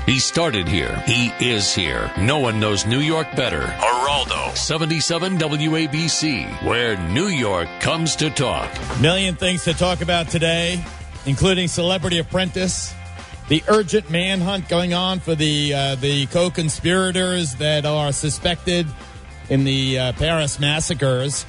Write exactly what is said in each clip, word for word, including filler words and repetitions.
He started here. He is here. No one knows New York better. Geraldo, seventy-seven W A B C, where New York comes to talk. Million things to talk about today, including Celebrity Apprentice, the urgent manhunt going on for the uh, the co-conspirators that are suspected in the uh, Paris massacres.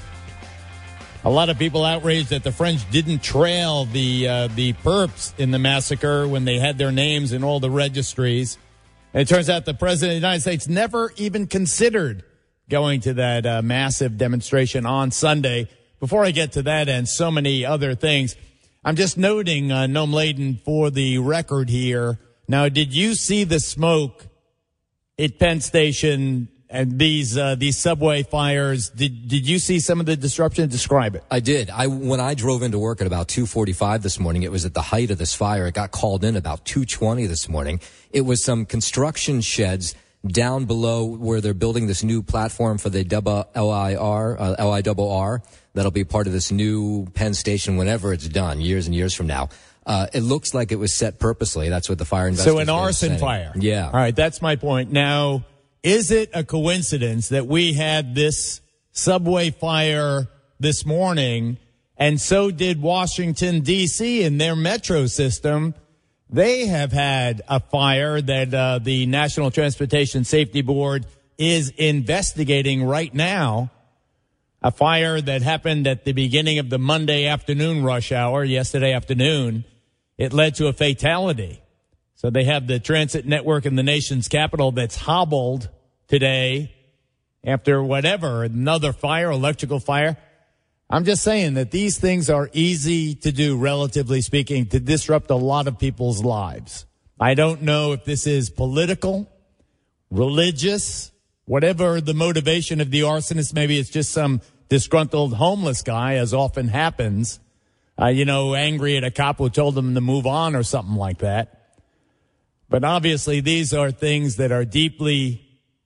A lot of people outraged that the French didn't trail the uh, the perps in the massacre when they had their names in all the registries. And it turns out the President of the United States never even considered going to that uh, massive demonstration on Sunday. Before I get to that and so many other things, I'm just noting, uh, Noam Laden, for the record here. Now, did you see the smoke at Penn Station and these uh, these subway fires? Did did you see some of the disruption? Describe it. I did. I when I drove into work at about two forty-five this morning, it was at the height of this fire. It got called in about two twenty this morning. It was some construction sheds down below where they're building this new platform for the L I R, uh, L I R R. That'll be part of this new Penn Station whenever it's done, years and years from now. Uh, it looks like it was set purposely. That's what the fire investigators So an arson fire. Yeah. All right, that's my point. Now, is it a coincidence that we had this subway fire this morning, and so did Washington, D C in their metro system? They have had a fire that uh, the National Transportation Safety Board is investigating right now, a fire that happened at the beginning of the Monday afternoon rush hour, yesterday afternoon. It led to a fatality. So they have the transit network in the nation's capital that's hobbled today after whatever, another fire, electrical fire. I'm just saying that these things are easy to do, relatively speaking, to disrupt a lot of people's lives. I don't know if this is political, religious, whatever the motivation of the arsonist. Maybe it's just some disgruntled homeless guy, as often happens, uh, you know, angry at a cop who told him to move on or something like that. But obviously these are things that are deeply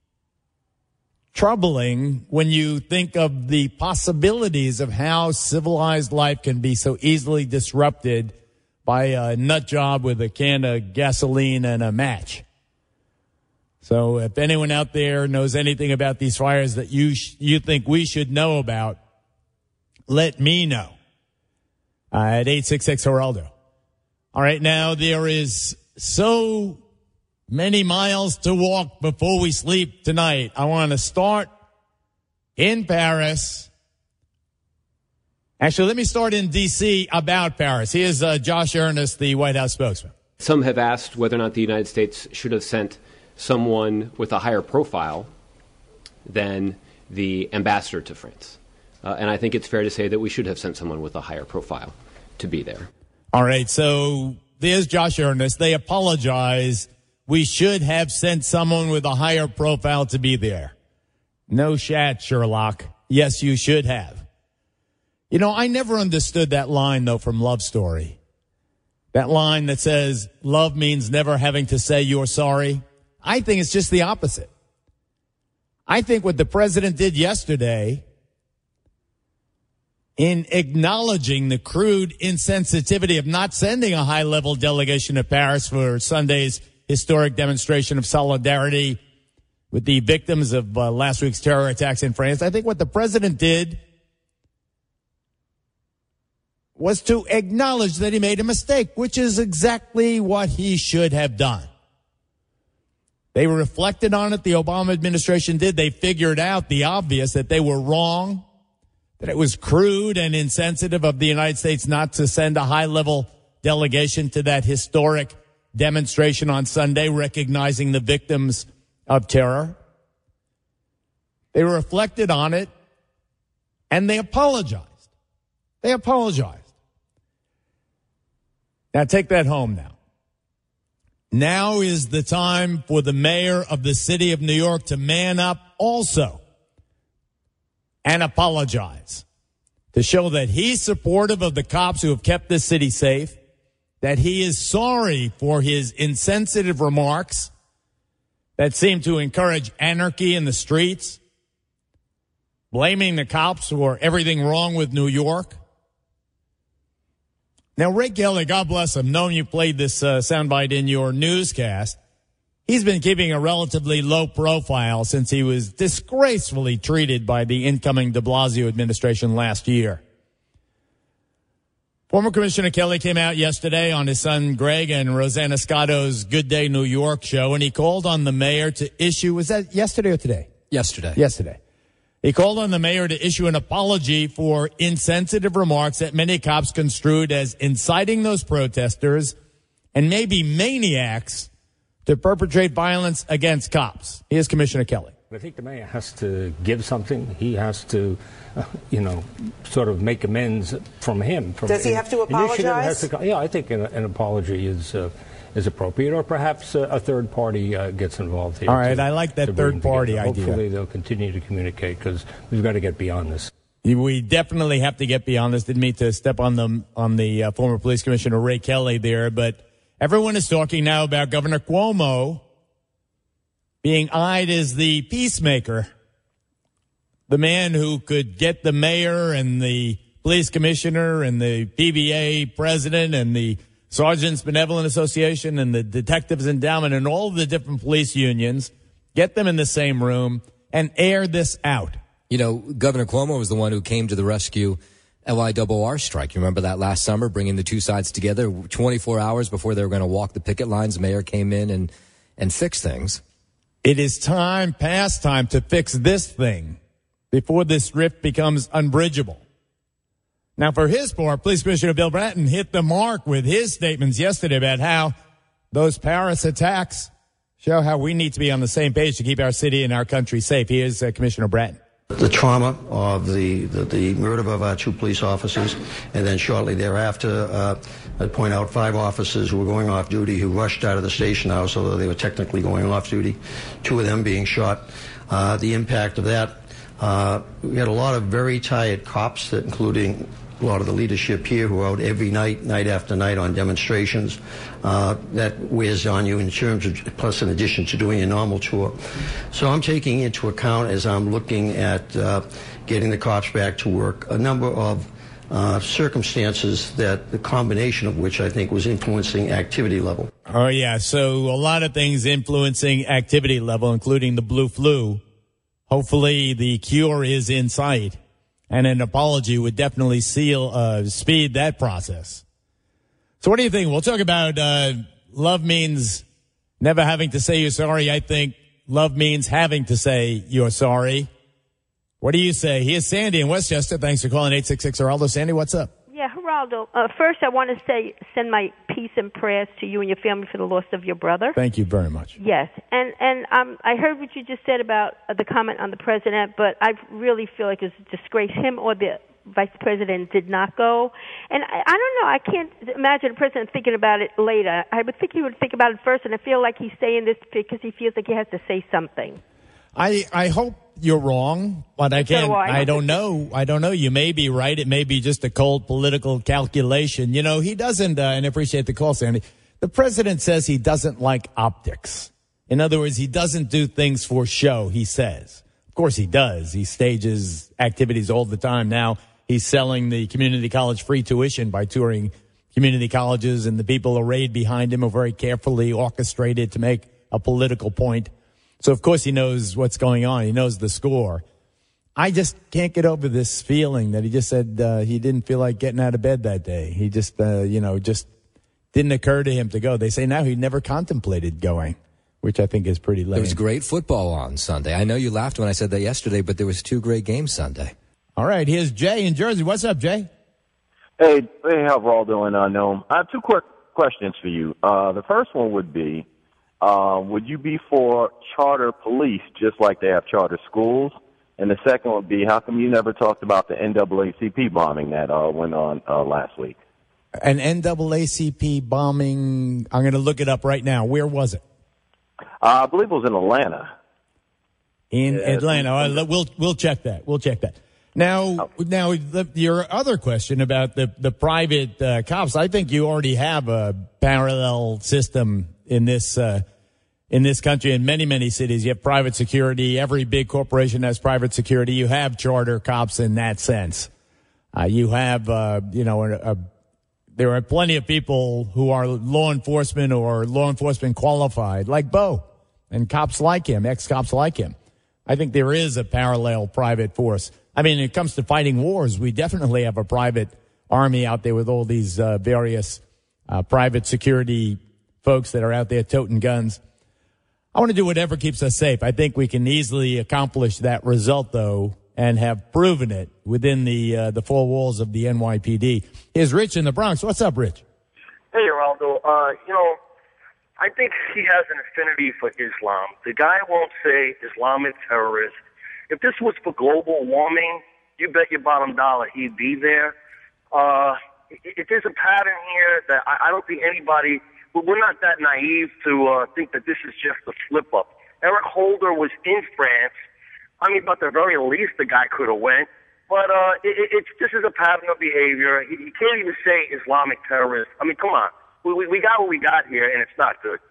troubling when you think of the possibilities of how civilized life can be so easily disrupted by a nut job with a can of gasoline and a match. So if anyone out there knows anything about these fires that you sh- you think we should know about, let me know uh, at eight six six Geraldo. All right, now there is so many miles to walk before we sleep tonight. I want to start in Paris. Actually, let me start in D C about Paris. Here's uh, Josh Earnest, the White House spokesman. Some have asked whether or not the United States should have sent someone with a higher profile than the ambassador to France. Uh, and I think it's fair to say that we should have sent someone with a higher profile to be there. All right, so there's Josh Earnest. They apologize. We should have sent someone with a higher profile to be there. No shat, Sherlock. Yes, you should have. You know, I never understood that line, though, from Love Story. That line that says, love means never having to say you're sorry. I think it's just the opposite. I think what the president did yesterday in acknowledging the crude insensitivity of not sending a high-level delegation to Paris for Sunday's historic demonstration of solidarity with the victims of uh, last week's terror attacks in France. I think what the president did was to acknowledge that he made a mistake, which is exactly what he should have done. They reflected on it. The Obama administration did. They figured out the obvious, that they were wrong, that it was crude and insensitive of the United States not to send a high-level delegation to that historic demonstration on Sunday, recognizing the victims of terror. They reflected on it, and they apologized. They apologized. Now take that home now. Now is the time for the mayor of the city of New York to man up also and apologize, to show that he's supportive of the cops who have kept this city safe, that he is sorry for his insensitive remarks that seem to encourage anarchy in the streets, blaming the cops for everything wrong with New York. Now, Ray Kelly, God bless him, knowing you played this uh, soundbite in your newscast, he's been keeping a relatively low profile since he was disgracefully treated by the incoming de Blasio administration last year. Former Commissioner Kelly came out yesterday on his son Greg and Rosanna Scotto's Good Day New York show, and he called on the mayor to issue, was that yesterday or today? Yesterday. Yesterday. He called on the mayor to issue an apology for insensitive remarks that many cops construed as inciting those protesters and maybe maniacs to perpetrate violence against cops. Here's Commissioner Kelly. I think the mayor has to give something. He has to, uh, you know, sort of make amends from him. From Does he have to apologize? To, yeah, I think an, an apology is uh, is appropriate, or perhaps uh, a third party uh, gets involved here. All right, to, I like that third party idea. Hopefully they'll continue to communicate, because we've got to get beyond this. We definitely have to get beyond this. Didn't mean to step on the, on the uh, former police commissioner Ray Kelly there, but everyone is talking now about Governor Cuomo being eyed as the peacemaker, the man who could get the mayor and the police commissioner and the P B A president and the Sergeants Benevolent Association and the Detectives Endowment and all the different police unions, get them in the same room and air this out. You know, Governor Cuomo was the one who came to the rescue L I R R strike. You remember that last summer, bringing the two sides together twenty-four hours before they were going to walk the picket lines. The mayor came in and, and fixed things. It is time, past time, to fix this thing before this rift becomes unbridgeable. Now, for his part, Police Commissioner Bill Bratton hit the mark with his statements yesterday about how those Paris attacks show how we need to be on the same page to keep our city and our country safe. Here's uh, Commissioner Bratton. The trauma of the, the, the murder of our two police officers, and then shortly thereafter, uh, I'd point out five officers who were going off duty who rushed out of the station house, although they were technically going off duty, two of them being shot. Uh, the impact of that, uh, we had a lot of very tired cops, that including a lot of the leadership here, who are out every night, night after night on demonstrations. Uh, that wears on you in terms of, plus in addition to doing a normal tour. So I'm taking into account, as I'm looking at uh, getting the cops back to work, a number of uh, circumstances that the combination of which I think was influencing activity level. Oh, yeah. So a lot of things influencing activity level, including the blue flu. Hopefully the cure is in sight. And an apology would definitely seal, uh, speed that process. So what do you think? We'll talk about, uh, love means never having to say you're sorry. I think love means having to say you're sorry. What do you say? Here's Sandy in Westchester. Thanks for calling eight six six Geraldo. Sandy, what's up? Yeah, Geraldo. Uh, first, I want to say, send my peace and prayers to you and your family for the loss of your brother. Thank you very much. Yes, and and um, I heard what you just said about uh, the comment on the president, but I really feel like it's a disgrace. Him or the vice president did not go, and I, I don't know. I can't imagine the president thinking about it later. I would think he would think about it first, and I feel like he's saying this because he feels like he has to say something. I I hope you're wrong, but I can't. So I, I don't know. I don't know. You may be right. It may be just a cold political calculation. You know, he doesn't. Uh, and I appreciate the call, Sandy. The president says he doesn't like optics. In other words, he doesn't do things for show. He says, of course, he does. He stages activities all the time. Now he's selling the community college free tuition by touring community colleges, and the people arrayed behind him are very carefully orchestrated to make a political point. So, of course, he knows what's going on. He knows the score. I just can't get over this feeling that he just said uh, he didn't feel like getting out of bed that day. He just, uh, you know, just didn't occur to him to go. They say now he never contemplated going, which I think is pretty lame. There was great football on Sunday. I know you laughed when I said that yesterday, but there was two great games Sunday. All right, here's Jay in Jersey. What's up, Jay? Hey, hey, how's all doing? I know. I have two quick questions for you. Uh, the first one would be, Uh, would you be for charter police just like they have charter schools? And the second would be, how come you never talked about the N double A C P bombing that uh, went on uh, last week? An N double A C P bombing, I'm going to look it up right now. Where was it? Uh, I believe it was in Atlanta. In yeah, Atlanta. Uh, we'll we'll check that. We'll check that. Now, oh. now the, your other question about the, the private uh, cops, I think you already have a parallel system in this uh, in this country. In many, many cities, you have private security. Every big corporation has private security. You have charter cops in that sense. Uh, you have, uh, you know, a, a, there are plenty of people who are law enforcement or law enforcement qualified, like Bo. and cops like him, ex-cops like him. I think there is a parallel private force. I mean, when it comes to fighting wars, we definitely have a private army out there with all these uh, various uh, private security folks that are out there toting guns. I want to do whatever keeps us safe. I think we can easily accomplish that result, though, and have proven it within the uh, the four walls of the N Y P D. Here's Rich in the Bronx. What's up, Rich? Hey, Geraldo. Uh, you know, I think he has an affinity for Islam. The guy won't say Islamic terrorist. If this was for global warming, you bet your bottom dollar he'd be there. Uh, if there's a pattern here that I, I don't think anybody, we're not that naive to uh, think that this is just a slip-up. Eric Holder was in France. I mean, but the very least, the guy could have went. But uh, it, it's this is a pattern of behavior. You, you can't even say Islamic terrorist. I mean, come on. We, we, we got what we got here, and it's not good.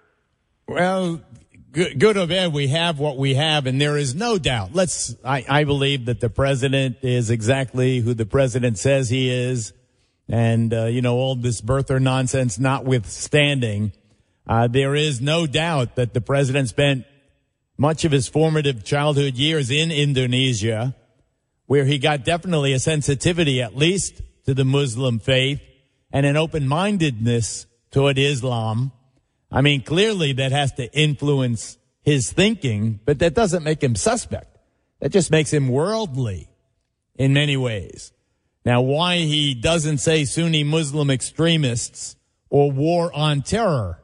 Well, good, good or bad, we have what we have, and there is no doubt. Let's. I, I believe that the president is exactly who the president says he is, and uh, you know, all this birther nonsense notwithstanding, uh, there is no doubt that the president spent much of his formative childhood years in Indonesia, where he got definitely a sensitivity, at least, to the Muslim faith and an open-mindedness toward Islam. I mean, clearly that has to influence his thinking, but that doesn't make him suspect. That just makes him worldly in many ways. Now, why he doesn't say Sunni Muslim extremists or war on terror,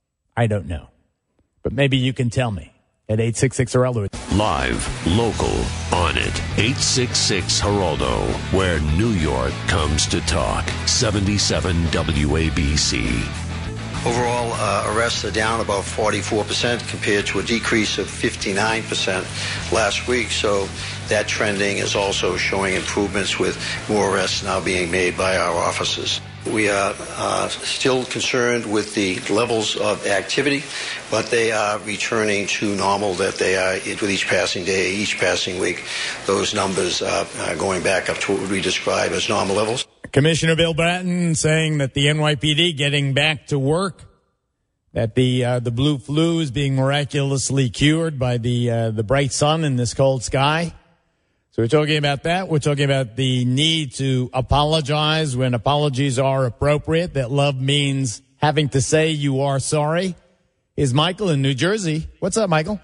I don't know. But maybe you can tell me at eight six six Geraldo. Live, local, on it. eight six six Geraldo, where New York comes to talk. seventy-seven W A B C. Overall, uh, arrests are down about forty-four percent compared to a decrease of fifty-nine percent last week. So that trending is also showing improvements with more arrests now being made by our officers. We are uh, still concerned with the levels of activity, but they are returning to normal, that they are with each passing day, each passing week. Those numbers uh, are going back up to what we describe as normal levels. Commissioner Bill Bratton saying that the N Y P D getting back to work, that the uh, the blue flu is being miraculously cured by the uh, the bright sun in this cold sky. So we're talking about that. We're talking about the need to apologize when apologies are appropriate, that love means having to say you are sorry. Is Michael in New Jersey. What's up, Michael?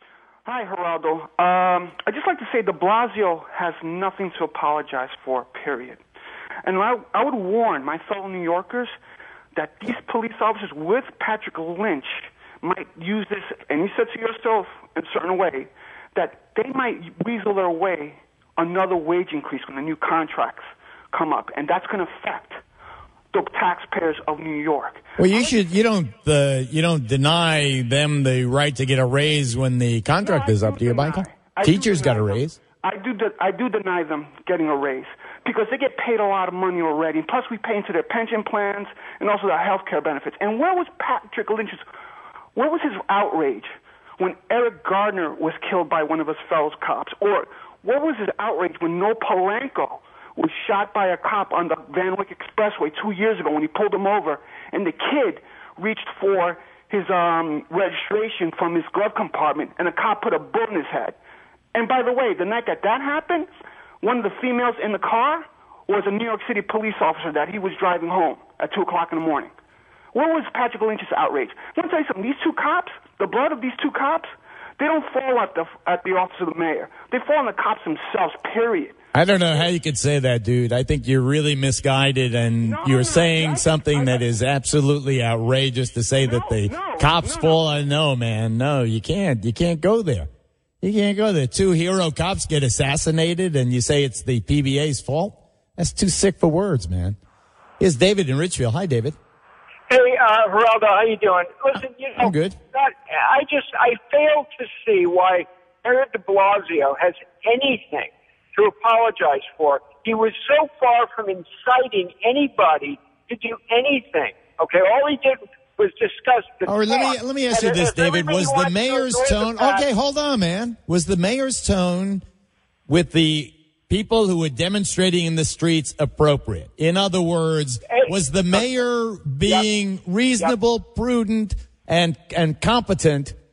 Hi, Geraldo. Um, I'd just like to say de Blasio has nothing to apologize for, period. And I, I would warn my fellow New Yorkers that these police officers with Patrick Lynch might use this, and you said to yourself in a certain way, that they might weasel their way another wage increase when the new contracts come up, and that's going to affect the taxpayers of New York. Well, you should. You don't. Uh, you don't deny them the right to get a raise when the contract no, is up. Do you, Michael? Teachers got a raise. I do. De- I do deny them getting a raise because they get paid a lot of money already, and plus we pay into their pension plans and also their health care benefits. And where was Patrick Lynch's? Where was his outrage when Eric Gardner was killed by one of his fellow cops? Or what was his outrage when Noah Polanco was shot by a cop on the Van Wyck Expressway two years ago when he pulled him over and the kid reached for his um, registration from his glove compartment and the cop put a bullet in his head? And by the way, the night that that happened, one of the females in the car was a New York City police officer that he was driving home at two o'clock in the morning. What was Patrick Lynch's outrage? Let me tell you something. These two cops, the blood of these two cops, they don't fall at the at the office of the mayor. They fall on the cops themselves, period. I don't know how you could say that, dude. I think you're really misguided, and no, you're no, saying I, something I, that is absolutely outrageous to say no, that the no, cops no, fall. No. No, man, no, you can't. You can't go there. You can't go there. Two hero cops get assassinated, and you say it's the P B A's fault? That's too sick for words, man. Here's David in Richfield. Hi, David. Hey, uh, Geraldo, how you doing? Listen, you know, I'm good. Not, I just, I fail to see why Eric de Blasio has anything to apologize for. He was so far from inciting anybody to do anything. Okay, all he did was discuss the. All right, let me let me ask you this, David. Was the mayor's tone? Okay, hold on, man. Was the mayor's tone with the people who were demonstrating in the streets appropriate? In other words, was the mayor being yep. reasonable, yep. prudent, and and competent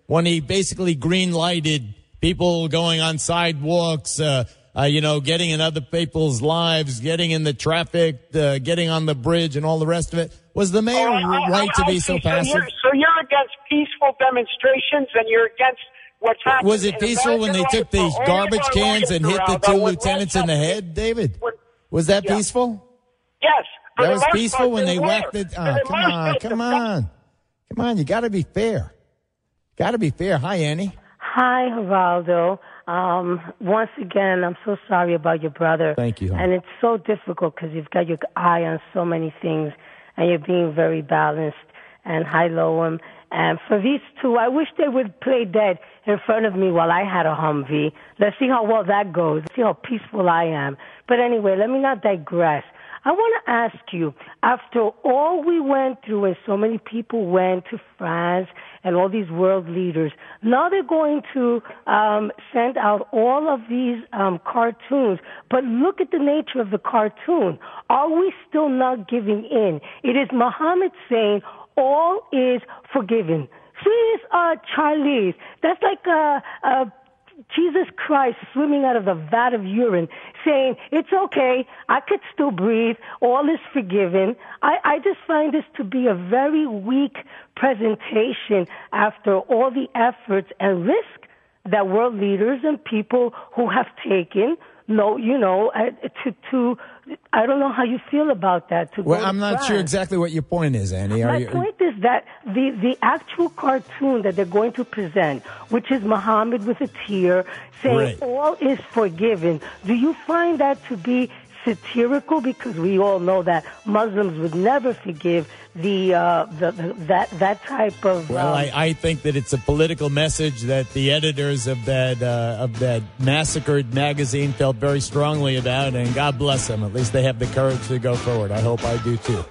when he basically green-lighted people going on sidewalks, uh, uh, you know, getting in other people's lives, getting in the traffic, uh, getting on the bridge and all the rest of it. Was the mayor Oh, I- right I- to be I so see. passive? So you're, so you're against peaceful demonstrations, and you're against what's happening. Was it in peaceful when they American took life these for all garbage of our cans and hit the lives, two Geraldo, when lieutenants in the most head, David? when- Was that Yeah. peaceful? Yes. for That the was most peaceful part, when they were. whacked it. For Oh, the come most on, part, come the- on. Come on, you got to be fair. Got to be fair. Hi, Annie. Hi, Geraldo. Um, once again, I'm so sorry about your brother. Thank you, hon. And it's so difficult because you've got your eye on so many things, and you're being very balanced and high-low him. And for these two, I wish they would play dead in front of me while I had a Humvee. Let's see how well that goes. See how peaceful I am. But anyway, let me not digress. I want to ask you, after all we went through and so many people went to France and all these world leaders, now they're going to um, send out all of these um, cartoons. But look at the nature of the cartoon. Are we still not giving in? It is Muhammad saying, all is forgiven. See this, uh, Charlize. That's like a, a Jesus Christ swimming out of the vat of urine, saying, it's okay, I could still breathe, all is forgiven. I, I just find this to be a very weak presentation after all the efforts and risk that world leaders and people who have taken, no, you know, uh, to, to, I don't know how you feel about that. To Well, go to I'm not France. sure exactly what your point is, Annie. Are My you, point is that the, the actual cartoon that they're going to present, which is Muhammad with a tear saying Right. all is forgiven, do you find that to be satirical? Because we all know that Muslims would never forgive the, uh, the, the that that type of. Well, um, I, I think that it's a political message that the editors of that uh, of that massacred magazine felt very strongly about, and God bless them. At least they have the courage to go forward. I hope I do too.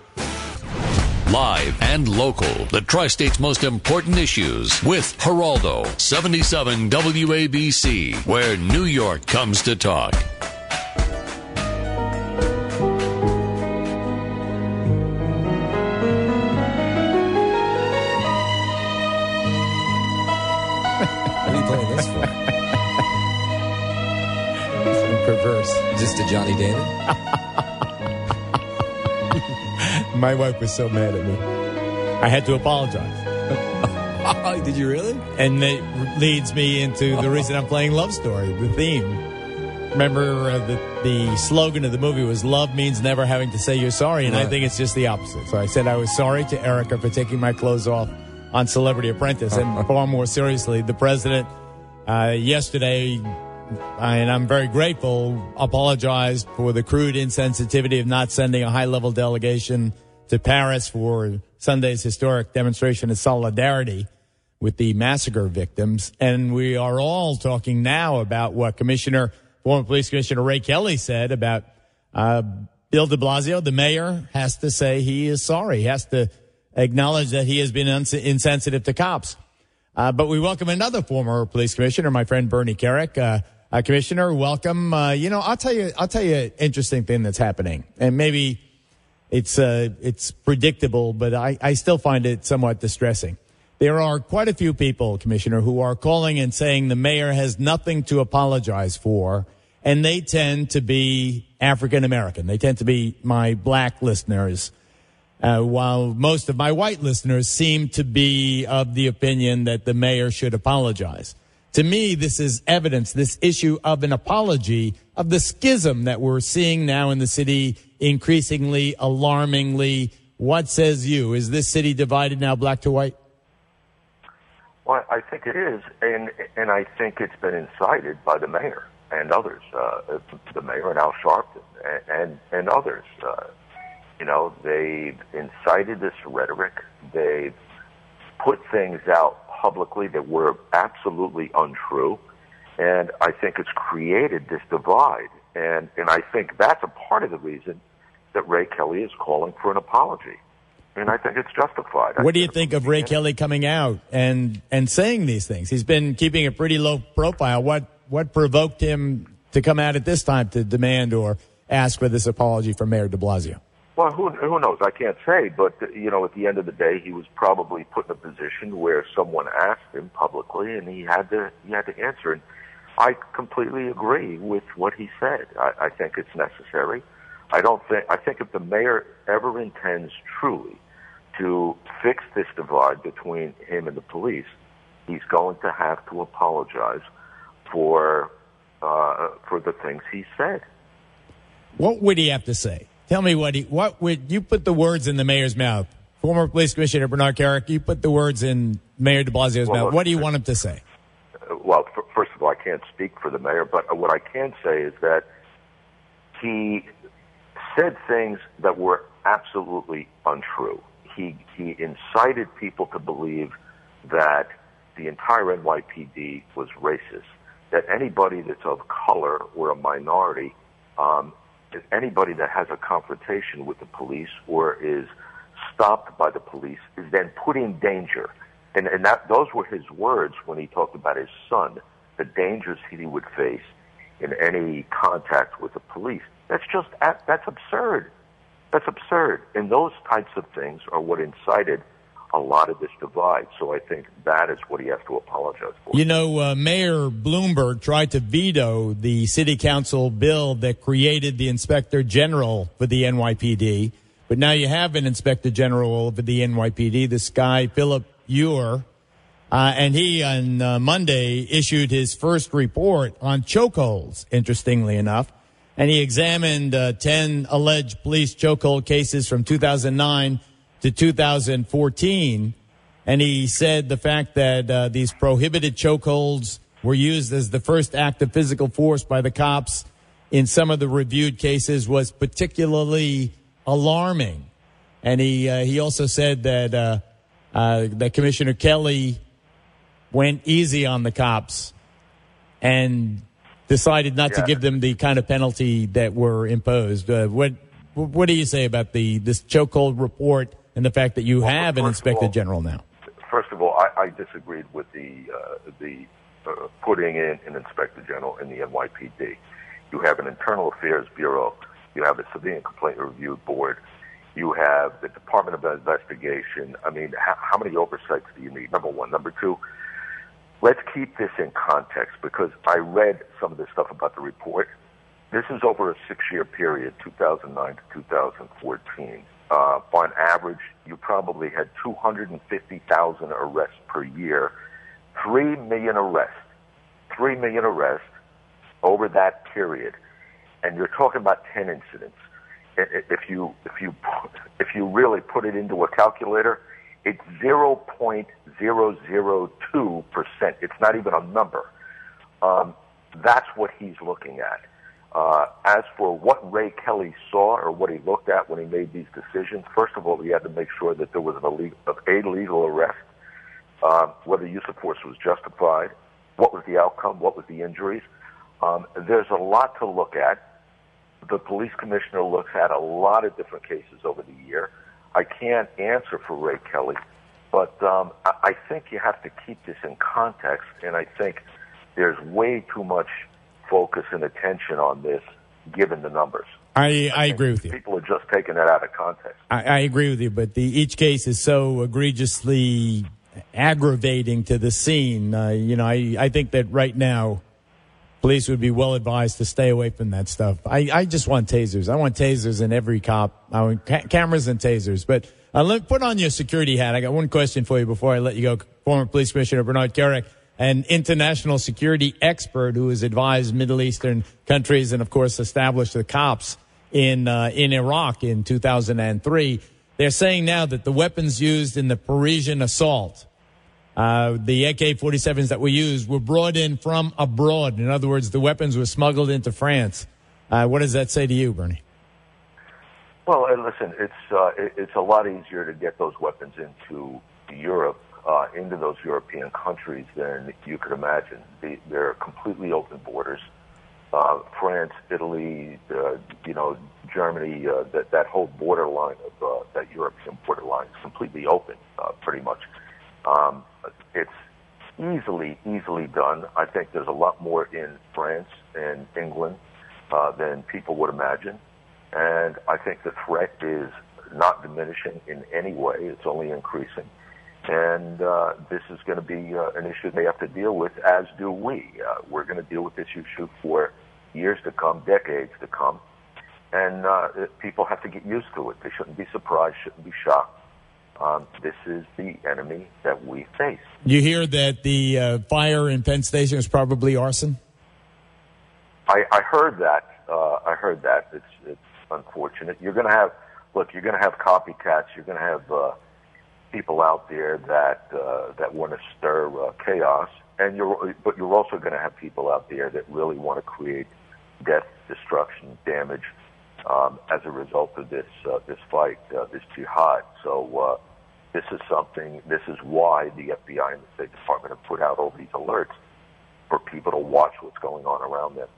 Live and local, the Tri-State's most important issues with Geraldo, seventy-seven W A B C, where New York comes to talk. What are you playing this for? It's perverse. Is this to Johnny Damon? My wife was so mad at me. I had to apologize. Did you really? And that leads me into the reason I'm playing Love Story, the theme. Remember, uh, the, the slogan of the movie was love means never having to say you're sorry, and I Right. think it's just the opposite. So I said I was sorry to Erica for taking my clothes off on Celebrity Apprentice. And far more seriously, the president uh, yesterday, and I'm very grateful, apologized for the crude insensitivity of not sending a high-level delegation to Paris for Sunday's historic demonstration of solidarity with the massacre victims. And we are all talking now about what Commissioner, former Police Commissioner Ray Kelly said about uh, Bill de Blasio. The mayor has to say he is sorry. He has to acknowledge that he has been uns- insensitive to cops. Uh, but we welcome another former police commissioner, my friend Bernie Kerik. Uh, uh, Commissioner, welcome. Uh, you know, I'll tell you, I'll tell you an interesting thing that's happening, and maybe it's uh, it's predictable, but I, I still find it somewhat distressing. There are quite a few people, Commissioner, who are calling and saying the mayor has nothing to apologize for, and they tend to be African American. They tend to be my black listeners. Uh, while most of my white listeners seem to be of the opinion that the mayor should apologize. To me, this is evidence, this issue of an apology, of the schism that we're seeing now in the city, increasingly, alarmingly. What says you? Is this city divided now black to white? Well, I think it is, and and I think it's been incited by the mayor and others, uh, the mayor and Al Sharpton and, and, and others. Uh, You know, they've incited this rhetoric. They've put things out publicly that were absolutely untrue. And I think it's created this divide. And, and I think that's a part of the reason that Ray Kelly is calling for an apology. And I think it's justified. What do you think of Ray Kelly coming out and, and saying these things? He's been keeping a pretty low profile. What, what provoked him to come out at this time to demand or ask for this apology from Mayor de Blasio? Well, who, who knows? I can't say, but you know, at the end of the day, he was probably put in a position where someone asked him publicly, and he had to he had to answer. And I completely agree with what he said. I, I think it's necessary. I don't think. I think if the mayor ever intends truly to fix this divide between him and the police, he's going to have to apologize for uh, for the things he said. What would he have to say? Tell me what he, what would, you put the words in the mayor's mouth. Former Police Commissioner Bernard Kerik, you put the words in Mayor de Blasio's well, mouth. What do you want him to say? Well, f- first of all, I can't speak for the mayor, but what I can say is that he said things that were absolutely untrue. He, he incited people to believe that the entire N Y P D was racist, that anybody that's of color or a minority, um, anybody that has a confrontation with the police or is stopped by the police is then put in danger. And, and that, those were his words when he talked about his son, the dangers he would face in any contact with the police. That's just, that's absurd. That's absurd. And those types of things are what incited a lot of this divide. So I think that is what he has to apologize for. You know, uh, Mayor Bloomberg tried to veto the city council bill that created the inspector general for the N Y P D. But now you have an inspector general for the N Y P D, this guy, Philip Ewer. Uh, and he, on uh, Monday, issued his first report on chokeholds, interestingly enough. And he examined uh, ten alleged police chokehold cases from two thousand nine to two thousand fourteen. And he said the fact that uh, these prohibited chokeholds were used as the first act of physical force by the cops in some of the reviewed cases was particularly alarming. And he uh, he also said that uh, uh, that Commissioner Kelly went easy on the cops and decided not yeah. to give them the kind of penalty that were imposed. Uh, what what do you say about the this chokehold report and the fact that you well, have an inspector all, general now? First of all, I, I disagreed with the uh, the uh, putting in an inspector general in the N Y P D. You have an internal affairs bureau. You have a civilian complaint review board. You have the Department of Investigation. I mean, how, how many oversights do you need? Number one. Number two, let's keep this in context because I read some of this stuff about the report. This is over a six-year period, two thousand nine to two thousand fourteen. Uh, on average, you probably had two hundred fifty thousand arrests per year, three million arrests, three million arrests over that period. And you're talking about ten incidents. If you, if you, if you really put it into a calculator, it's zero point zero zero two percent. It's not even a number. Um, that's what he's looking at. Uh, as for what Ray Kelly saw or what he looked at when he made these decisions, first of all, he had to make sure that there was an illegal, a legal arrest, uh, whether use of force was justified, what was the outcome, what was the injuries. Um, there's a lot to look at. The police commissioner looks at a lot of different cases over the year. I can't answer for Ray Kelly, but um, I think you have to keep this in context, and I think there's way too much focus and attention on this given the numbers. I, I, I agree with you. People are just taking that out of context. I, I agree with you, but the, each case is so egregiously aggravating to the scene. Uh, you know, I, I think that right now police would be well advised to stay away from that stuff. I, I just want tasers. I want tasers in every cop. I want ca- cameras and tasers. But uh, let put on your security hat. I got one question for you before I let you go. Former Police Commissioner Bernard Kerik, an international security expert who has advised Middle Eastern countries and, of course, established the cops in uh, in Iraq in two thousand three. They're saying now that the weapons used in the Parisian assault, Uh, the A K forty-sevens that were used were brought in from abroad. In other words, the weapons were smuggled into France. Uh, what does that say to you, Bernie? Well, uh, listen, it's uh, it's a lot easier to get those weapons into Europe, uh, into those European countries than you could imagine. They, they're completely open borders. Uh, France, Italy, uh, you know, Germany, uh, that that whole borderline of uh, that European borderline is completely open, uh, pretty much. Um, it's easily, easily done. I think there's a lot more in France and England uh, than people would imagine. And I think the threat is not diminishing in any way. It's only increasing. And uh, this is going to be uh, an issue they have to deal with, as do we. Uh, we're going to deal with this issue for years to come, decades to come. And uh, people have to get used to it. They shouldn't be surprised, shouldn't be shocked. Um, this is the enemy that we face. You hear that the uh, fire in Penn Station is probably arson? I, I heard that. Uh, I heard that. It's, it's unfortunate. You're going to have, look, you're going to have copycats. You're going to have uh, people out there that uh, that want to stir uh, chaos, and you're, but you're also going to have people out there that really want to create death, destruction, damage um, as a result of this uh, this fight, uh, this jihad. So uh, this is something. This is why the F B I and the State Department have put out all these alerts for people to watch what's going on around them.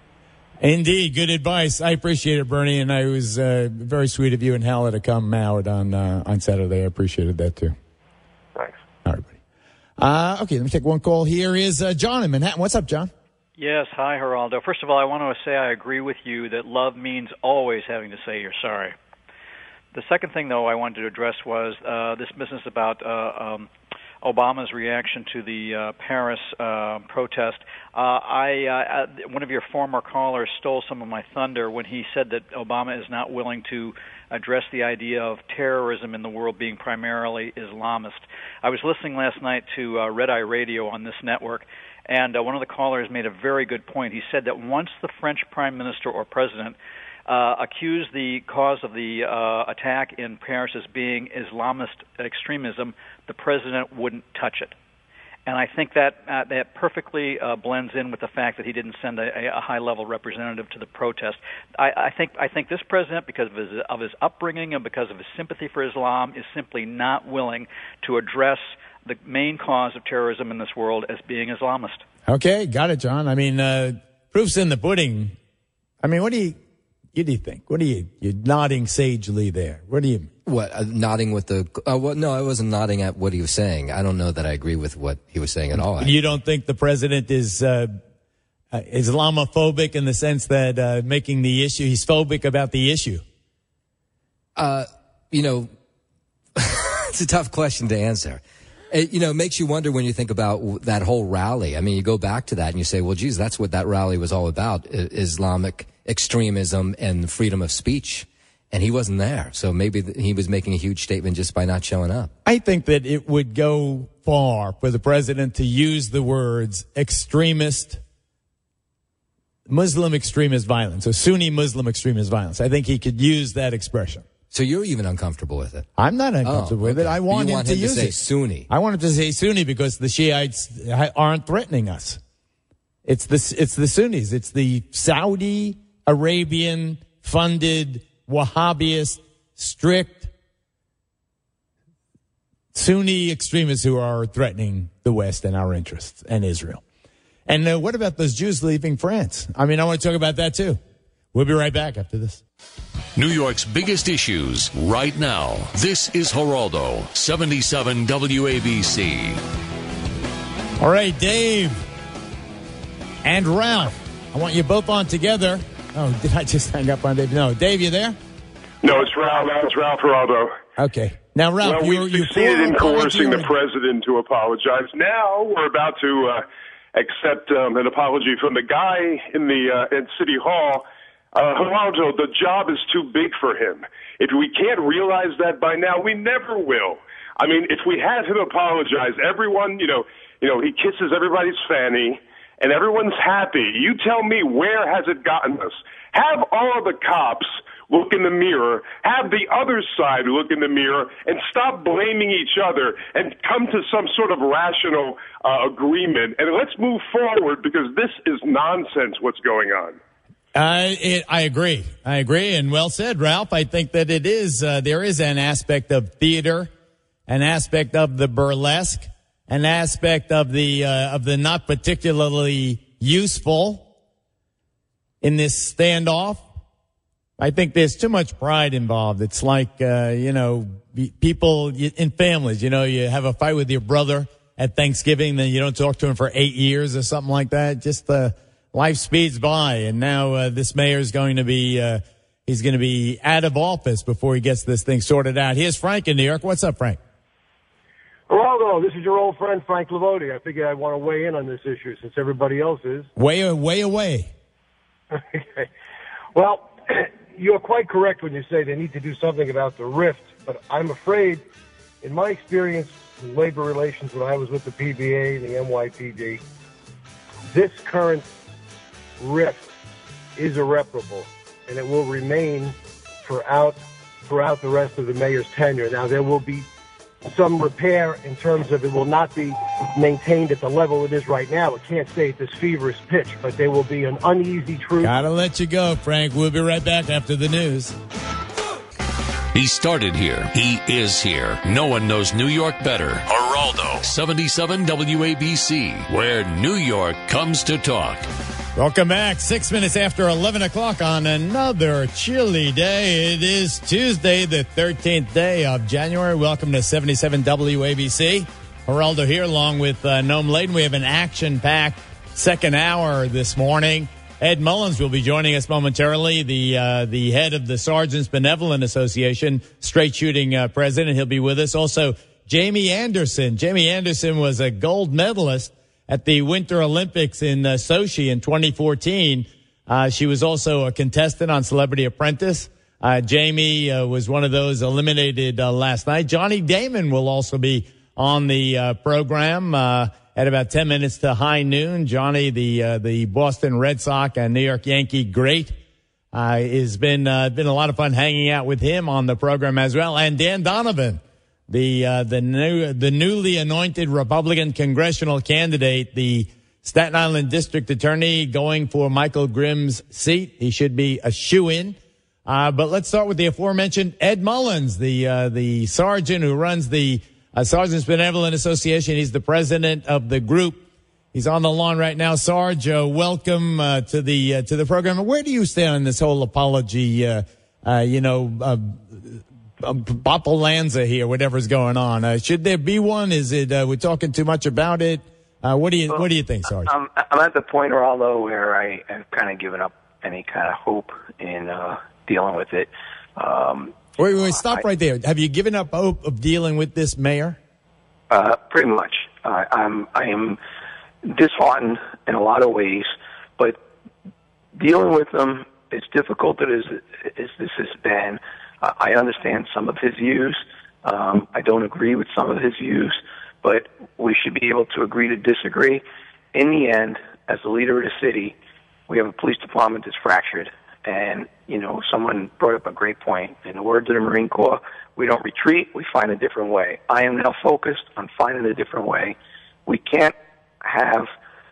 Indeed, good advice. I appreciate it, Bernie, and I was uh, very sweet of you and Hala to come out on uh, on Saturday. I appreciated that too. Thanks. All right, buddy. Uh, okay, let me take one call. Here is uh, John in Manhattan. What's up, John? Yes, hi, Geraldo. First of all, I want to say I agree with you that love means always having to say you're sorry. The second thing, though, I wanted to address was uh, this business about uh, um, Obama's reaction to the uh, Paris uh, protest. Uh, I, uh, one of your former callers stole some of my thunder when he said that Obama is not willing to address the idea of terrorism in the world being primarily Islamist. I was listening last night to uh, Red Eye Radio on this network, and uh, one of the callers made a very good point. He said that once the French prime minister or president uh, accused the cause of the uh, attack in Paris as being Islamist extremism, the president wouldn't touch it. And I think that uh, that perfectly uh, blends in with the fact that he didn't send a, a high-level representative to the protest. I, I think I think this president, because of his, of his upbringing and because of his sympathy for Islam, is simply not willing to address the main cause of terrorism in this world as being Islamist. Okay, got it, John. I mean, uh, proof's in the pudding. I mean, what do you, what do you think? What are you, you're nodding sagely there. What do you What, uh, nodding with the, uh, well, no, I wasn't nodding at what he was saying. I don't know that I agree with what he was saying at all. I, You don't think the president is uh, uh, Islamophobic in the sense that uh, making the issue, he's phobic about the issue? Uh, you know, it's a tough question to answer. It, you know, it makes you wonder when you think about that whole rally. I mean, you go back to that and you say, well, geez, that's what that rally was all about, Islamic extremism and freedom of speech. And he wasn't there. So maybe he was making a huge statement just by not showing up. I think that it would go far for the president to use the words extremist, Muslim extremist violence, or Sunni Muslim extremist violence. I think he could use that expression. So you're even uncomfortable with it? I'm not uncomfortable oh, with it. okay. I want you him want to him use to say it. Sunni. I want him to say Sunni because the Shiites aren't threatening us. It's the, it's the Sunnis. It's the Saudi Arabian funded Wahhabist, strict Sunni extremists who are threatening the West and our interests and Israel. And uh, what about those Jews leaving France? I mean, I want to talk about that too. We'll be right back after this. New York's biggest issues right now. This is Geraldo, seventy-seven W A B C. All right, Dave and Ralph. I want you both on together. Oh, did I just hang up on Dave? No. Dave, you there? No, it's Ralph. No, it's Ralph Geraldo. Okay. Now, Ralph, well, you we succeeded in coercing the president to apologize. Now we're about to uh, accept um, an apology from the guy in the uh, in City Hall. Uh, Geraldo, the job is too big for him. If we can't realize that by now, we never will. I mean, if we have him apologize, everyone, you know, you know, he kisses everybody's fanny, and everyone's happy. You tell me, where has it gotten us? Have all of the cops look in the mirror, have the other side look in the mirror, and stop blaming each other and come to some sort of rational uh, agreement. And let's move forward, because this is nonsense what's going on. Uh, it, I agree. I agree. And well said, Ralph. I think that it is, uh, there is an aspect of theater, an aspect of the burlesque, an aspect of the, uh, of the not particularly useful in this standoff. I think there's too much pride involved. It's like, uh, you know, people in families, you know, you have a fight with your brother at Thanksgiving, then you don't talk to him for eight years or something like that. Just, uh, life speeds by, and now uh, this mayor is going to be uh, he's going to be out of office before he gets this thing sorted out. Here's Frank in New York. What's up, Frank? Geraldo, this is your old friend Frank Lavoti. I figured I'd want to weigh in on this issue since everybody else is. Way, way away. Okay. Well, you're quite correct when you say they need to do something about the rift, but I'm afraid, in my experience in labor relations when I was with the P B A and the N Y P D, this current rift is irreparable, and it will remain throughout throughout the rest of the mayor's tenure. Now, there will be some repair in terms of it will not be maintained at the level it is right now. It can't stay at this feverish pitch, but there will be an uneasy truth. Gotta let you go, Frank. We'll be right back after the news. He started here. He is here. No one knows New York better. Geraldo, seventy-seven W A B C, where New York comes to talk. Welcome back. Six minutes after eleven o'clock on another chilly day. It is Tuesday, the thirteenth day of January. Welcome to seventy-seven W A B C. Geraldo here along with uh, Noam Laden. We have an action-packed second hour this morning. Ed Mullins will be joining us momentarily, the uh, the head of the Sergeants Benevolent Association, straight shooting uh, president. He'll be with us. Also, Jamie Anderson. Jamie Anderson was a gold medalist at the Winter Olympics in uh, Sochi in twenty fourteen. Uh, she was also a contestant on Celebrity Apprentice. Uh, Jamie uh, was one of those eliminated uh, last night. Johnny Damon will also be on the uh, program uh, at about ten minutes to high noon. Johnny, the uh, the Boston Red Sox and New York Yankee great, uh, has been uh, been a lot of fun hanging out with him on the program as well. And Dan Donovan, the uh, the new the newly anointed Republican congressional candidate, the Staten Island District Attorney, going for Michael Grimm's seat. He should be a shoo-in. Uh, but let's start with the aforementioned Ed Mullins, the uh, the sergeant who runs the uh, Sergeants Benevolent Association. He's the president of the group. He's on the lawn right now. Sarge, uh, welcome uh, to the uh, to the program. Where do you stand on this whole apology? Uh, uh, you know. Uh, Bopolanza here, whatever's going on. Uh, should there be one? Is it, uh, we're talking too much about it? Uh, what do you, well, what do you think, Sarge? I'm, I'm at the point, Geraldo, where I have kind of given up any kind of hope in, uh, dealing with it. Um, wait, wait, stop I, right there. Have you given up hope of dealing with this mayor? Uh, pretty much. Uh, I'm, I am disheartened in a lot of ways, but dealing with them, as difficult as, as this has been, I understand some of his views. Um, I don't agree with some of his views, but we should be able to agree to disagree. In the end, as the leader of the city, we have a police department that's fractured. And, you know, someone brought up a great point. In the words of the Marine Corps, we don't retreat, we find a different way. I am now focused on finding a different way. We can't have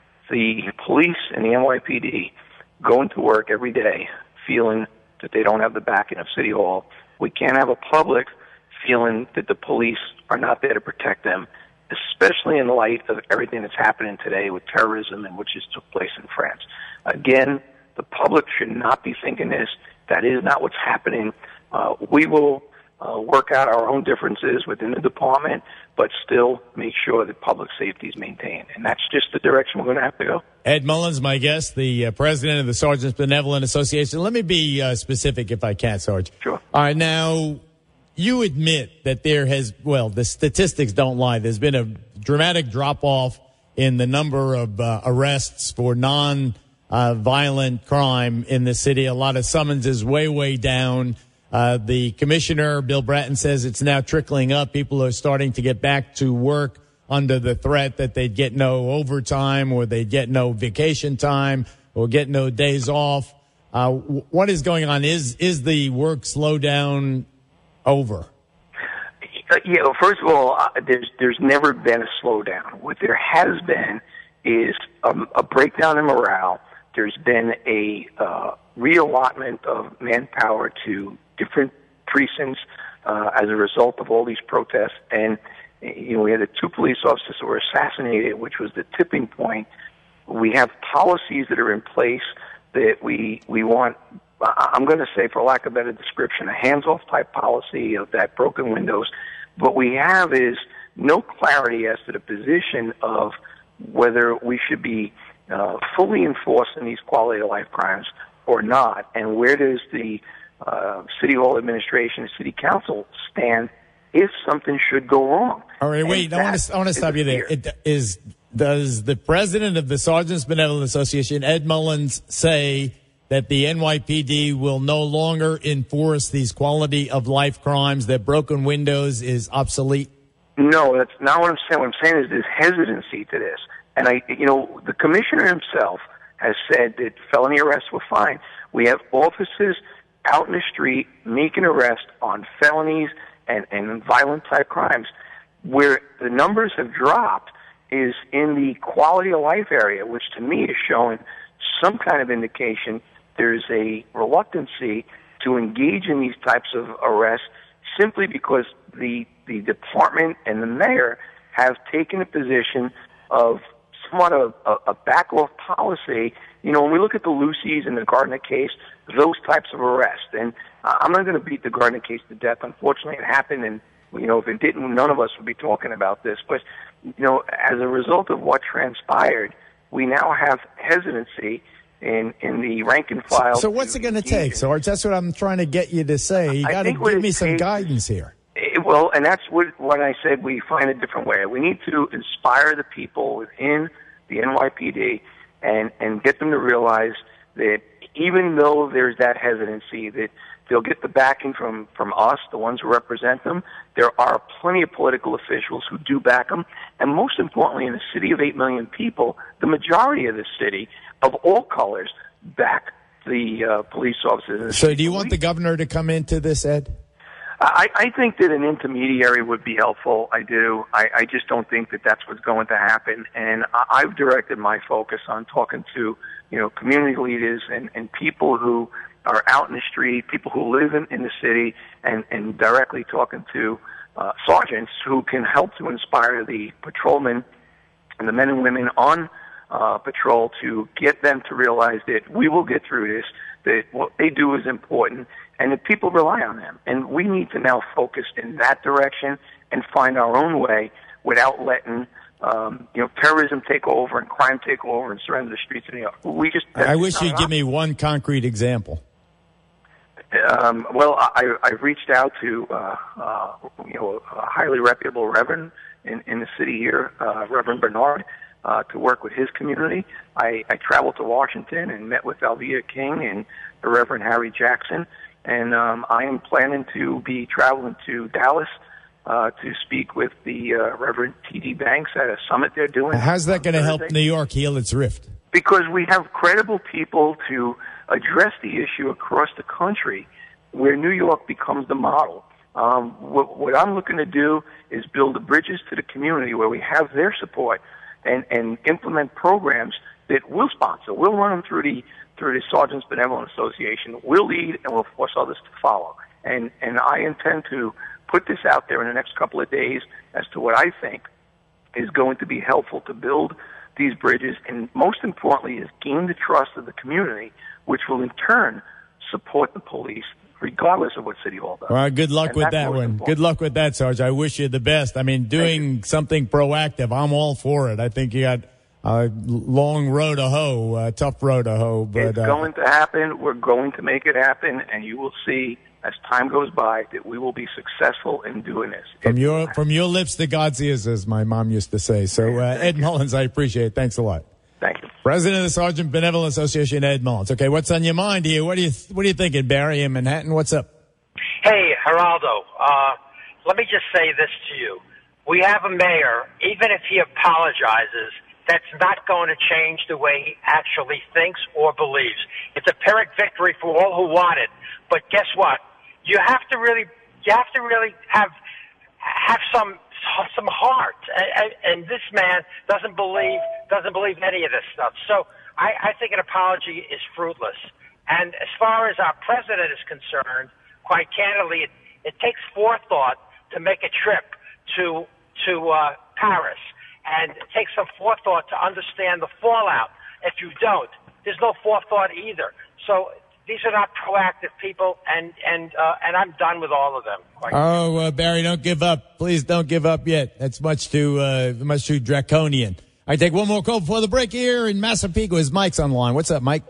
the police and the N Y P D going to work every day feeling that they don't have the backing of City Hall. We can't have a public feeling that the police are not there to protect them, especially in light of everything that's happening today with terrorism and which has took place in France. Again, the public should not be thinking this. That is not what's happening. Uh, we will uh, work out our own differences within the department, but still make sure that public safety is maintained. And that's just the direction we're going to have to go. Ed Mullins, my guest, the uh, president of the Sergeants Benevolent Association. Let me be uh, specific if I can, Sarge. Sure. All right, now, you admit that there has, well, the statistics don't lie. There's been a dramatic drop-off in the number of uh, arrests for non-violent uh, crime in the city. A lot of summonses way, way down. Uh, the commissioner, Bill Bratton, says it's now trickling up. People are starting to get back to work under the threat that they'd get no overtime or they'd get no vacation time or get no days off. Uh, what is going on? Is is the work slowdown over? Uh, yeah, well, first of all, uh, there's there's never been a slowdown. What there has been is um, a breakdown in morale. There's been a uh, reallotment of manpower to different precincts uh, as a result of all these protests. And, you know, we had the two police officers who were assassinated, which was the tipping point. We have policies that are in place that we we want, I'm going to say, for lack of a better description, a hands-off type policy of that broken windows. What we have is no clarity as to the position of whether we should be uh, fully enforcing these quality of life crimes or not, and where does the uh, City Hall administration, City Council stand if something should go wrong. All right, wait, And I want that to I want to is stop the you there. fear. It, is does the president of the Sergeants Benevolent Association, Ed Mullins, say that the N Y P D will no longer enforce these quality of life crimes, that broken windows is obsolete? No, that's not what I'm saying. What I'm saying is there's hesitancy to this. And I, you know, the commissioner himself has said that felony arrests were fine. We have officers out in the street making arrests on felonies and, and violent type crimes. Where the numbers have dropped is in the quality of life area, which to me is showing some kind of indication there's a reluctancy to engage in these types of arrests simply because the the department and the mayor have taken a position of somewhat of a, a back-off policy. You know, when we look at the Lucy's and the Gardner case, those types of arrests, and uh, I'm not going to beat the Gardner case to death. Unfortunately, it happened, and, you know, if it didn't, none of us would be talking about this. But, you know, as a result of what transpired, we now have hesitancy in, in the rank and file. So, so what's it going to take, Sarge? That's what I'm trying to get you to say. You got to give me some guidance here. It, well, and that's what, what I said, we find a different way. We need to inspire the people within the N Y P D and, and get them to realize that even though there's that hesitancy, that they'll get the backing from, from us, the ones who represent them. There are plenty of political officials who do back them. And most importantly, in a city of eight million people, the majority of the city, of all colors, back the uh, police officers. So do you want the governor to come into this, Ed? I, I think that an intermediary would be helpful. I do. I, I just don't think that that's what's going to happen. And I, I've directed my focus on talking to, you know, community leaders and, and people who are out in the street, people who live in, in the city, and, and directly talking to uh, sergeants who can help to inspire the patrolmen and the men and women on uh, patrol to get them to realize that we will get through this, that what they do is important, and that people rely on them. And we need to now focus in that direction and find our own way without letting um, you know, terrorism take over and crime take over and surrender the streets of New York. We just I wish you'd give me one concrete example. Um, well, I, I've reached out to uh, uh, you know a highly reputable reverend in, in the city here, uh, Reverend Bernard, uh, to work with his community. I, I traveled to Washington and met with Alveda King and the Reverend Harry Jackson, and um, I am planning to be traveling to Dallas uh, to speak with the uh, Reverend T D Banks at a summit they're doing. How's that going to help New York heal its rift? Because we have credible people to address the issue across the country where New York becomes the model. Um, what, what I'm looking to do is build the bridges to the community where we have their support and, and implement programs that we'll sponsor. We'll run them through the through the Sergeants Benevolent Association. We'll lead and we'll force others to follow. And, and I intend to put this out there in the next couple of days as to what I think is going to be helpful to build these bridges, and most importantly is gain the trust of the community, which will in turn support the police regardless of what City Hall does. All right, good luck And with that's that most one. important. Good luck with that, Sarge. I wish you the best. I mean, doing something proactive, I'm all for it. I think you got a long road to hoe, a tough road to hoe. But It's uh, going to happen. We're going to make it happen, and you will see as time goes by that we will be successful in doing this. from your from your lips to God's ears, as my mom used to say. So, uh, Ed Mullins, I appreciate it. Thanks a lot. Thank you. President of the Sergeant Benevolent Association, Ed Mullins. Okay, what's on your mind here? What are you What are you thinking, Barry in Manhattan? What's up? Hey, Geraldo, uh, let me just say this to you. We have a mayor, even if he apologizes, that's not going to change the way he actually thinks or believes. It's a Pyrrhic victory for all who want it. But guess what? You have to really, you have to really have, have some, some heart. And, and this man doesn't believe, doesn't believe any of this stuff. So I, I think an apology is fruitless. And as far as our president is concerned, quite candidly, it, it takes forethought to make a trip to to uh, Paris, and it takes some forethought to understand the fallout. If you don't, there's no forethought either. So these are not proactive people, and and uh, and I'm done with all of them. Quite Oh, uh, Barry, don't give up. Please don't give up yet. That's much too uh, much too draconian. I take one more call before the break here in Massapequa. Is Mike's on the line? What's up, Mike?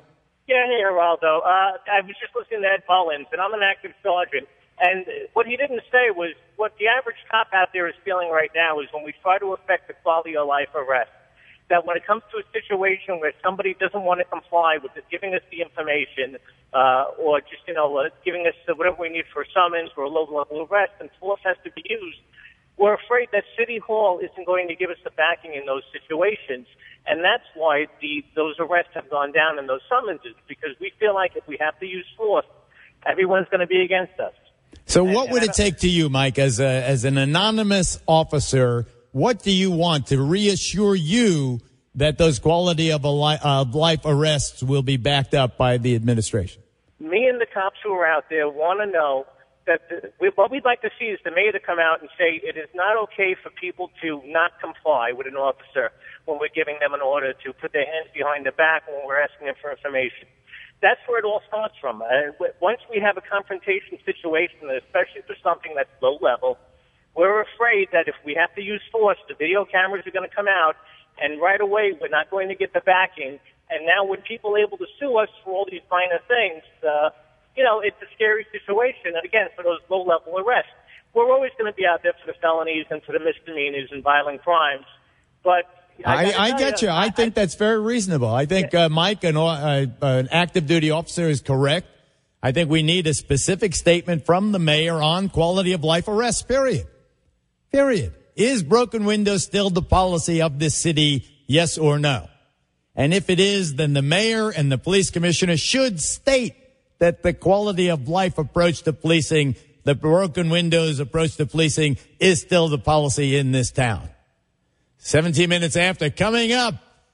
Yeah, hey, Geraldo. Uh, I was just listening to Ed Mullins, and I'm an active sergeant. And what he didn't say was what the average cop out there is feeling right now is when we try to affect the quality of life arrest, that when it comes to a situation where somebody doesn't want to comply with it, giving us the information, uh, or just, you know, uh, giving us whatever we need for a summons or a low-level arrest, and force has to be used, we're afraid that City Hall isn't going to give us the backing in those situations. And that's why the those arrests have gone down in those summonses, because we feel like if we have to use force, everyone's going to be against us. So and, what and would it take to you, Mike, as a, as an anonymous officer? What do you want to reassure you that those quality of, a li- of life arrests will be backed up by the administration? Me and the cops who are out there want to know that the, we, what we'd like to see is the mayor to come out and say it is not okay for people to not comply with an officer when we're giving them an order, to put their hands behind their back when we're asking them for information. That's where it all starts from. Uh, once we have a confrontation situation, especially for something that's low level, we're afraid that if we have to use force, the video cameras are going to come out, and right away we're not going to get the backing. And now when people are able to sue us for all these minor things, uh, you know, it's a scary situation. And again, for those low level arrests, we're always going to be out there for the felonies and for the misdemeanors and violent crimes. But I, I, I get you. you. I, I think that's very reasonable. I think uh, Mike, an, uh, an active duty officer, is correct. I think we need a specific statement from the mayor on quality of life arrests, period. Period. Is broken windows still the policy of this city, yes or no? And if it is, then the mayor and the police commissioner should state that the quality of life approach to policing, the broken windows approach to policing, is still the policy in this town. seventeen minutes after, coming up,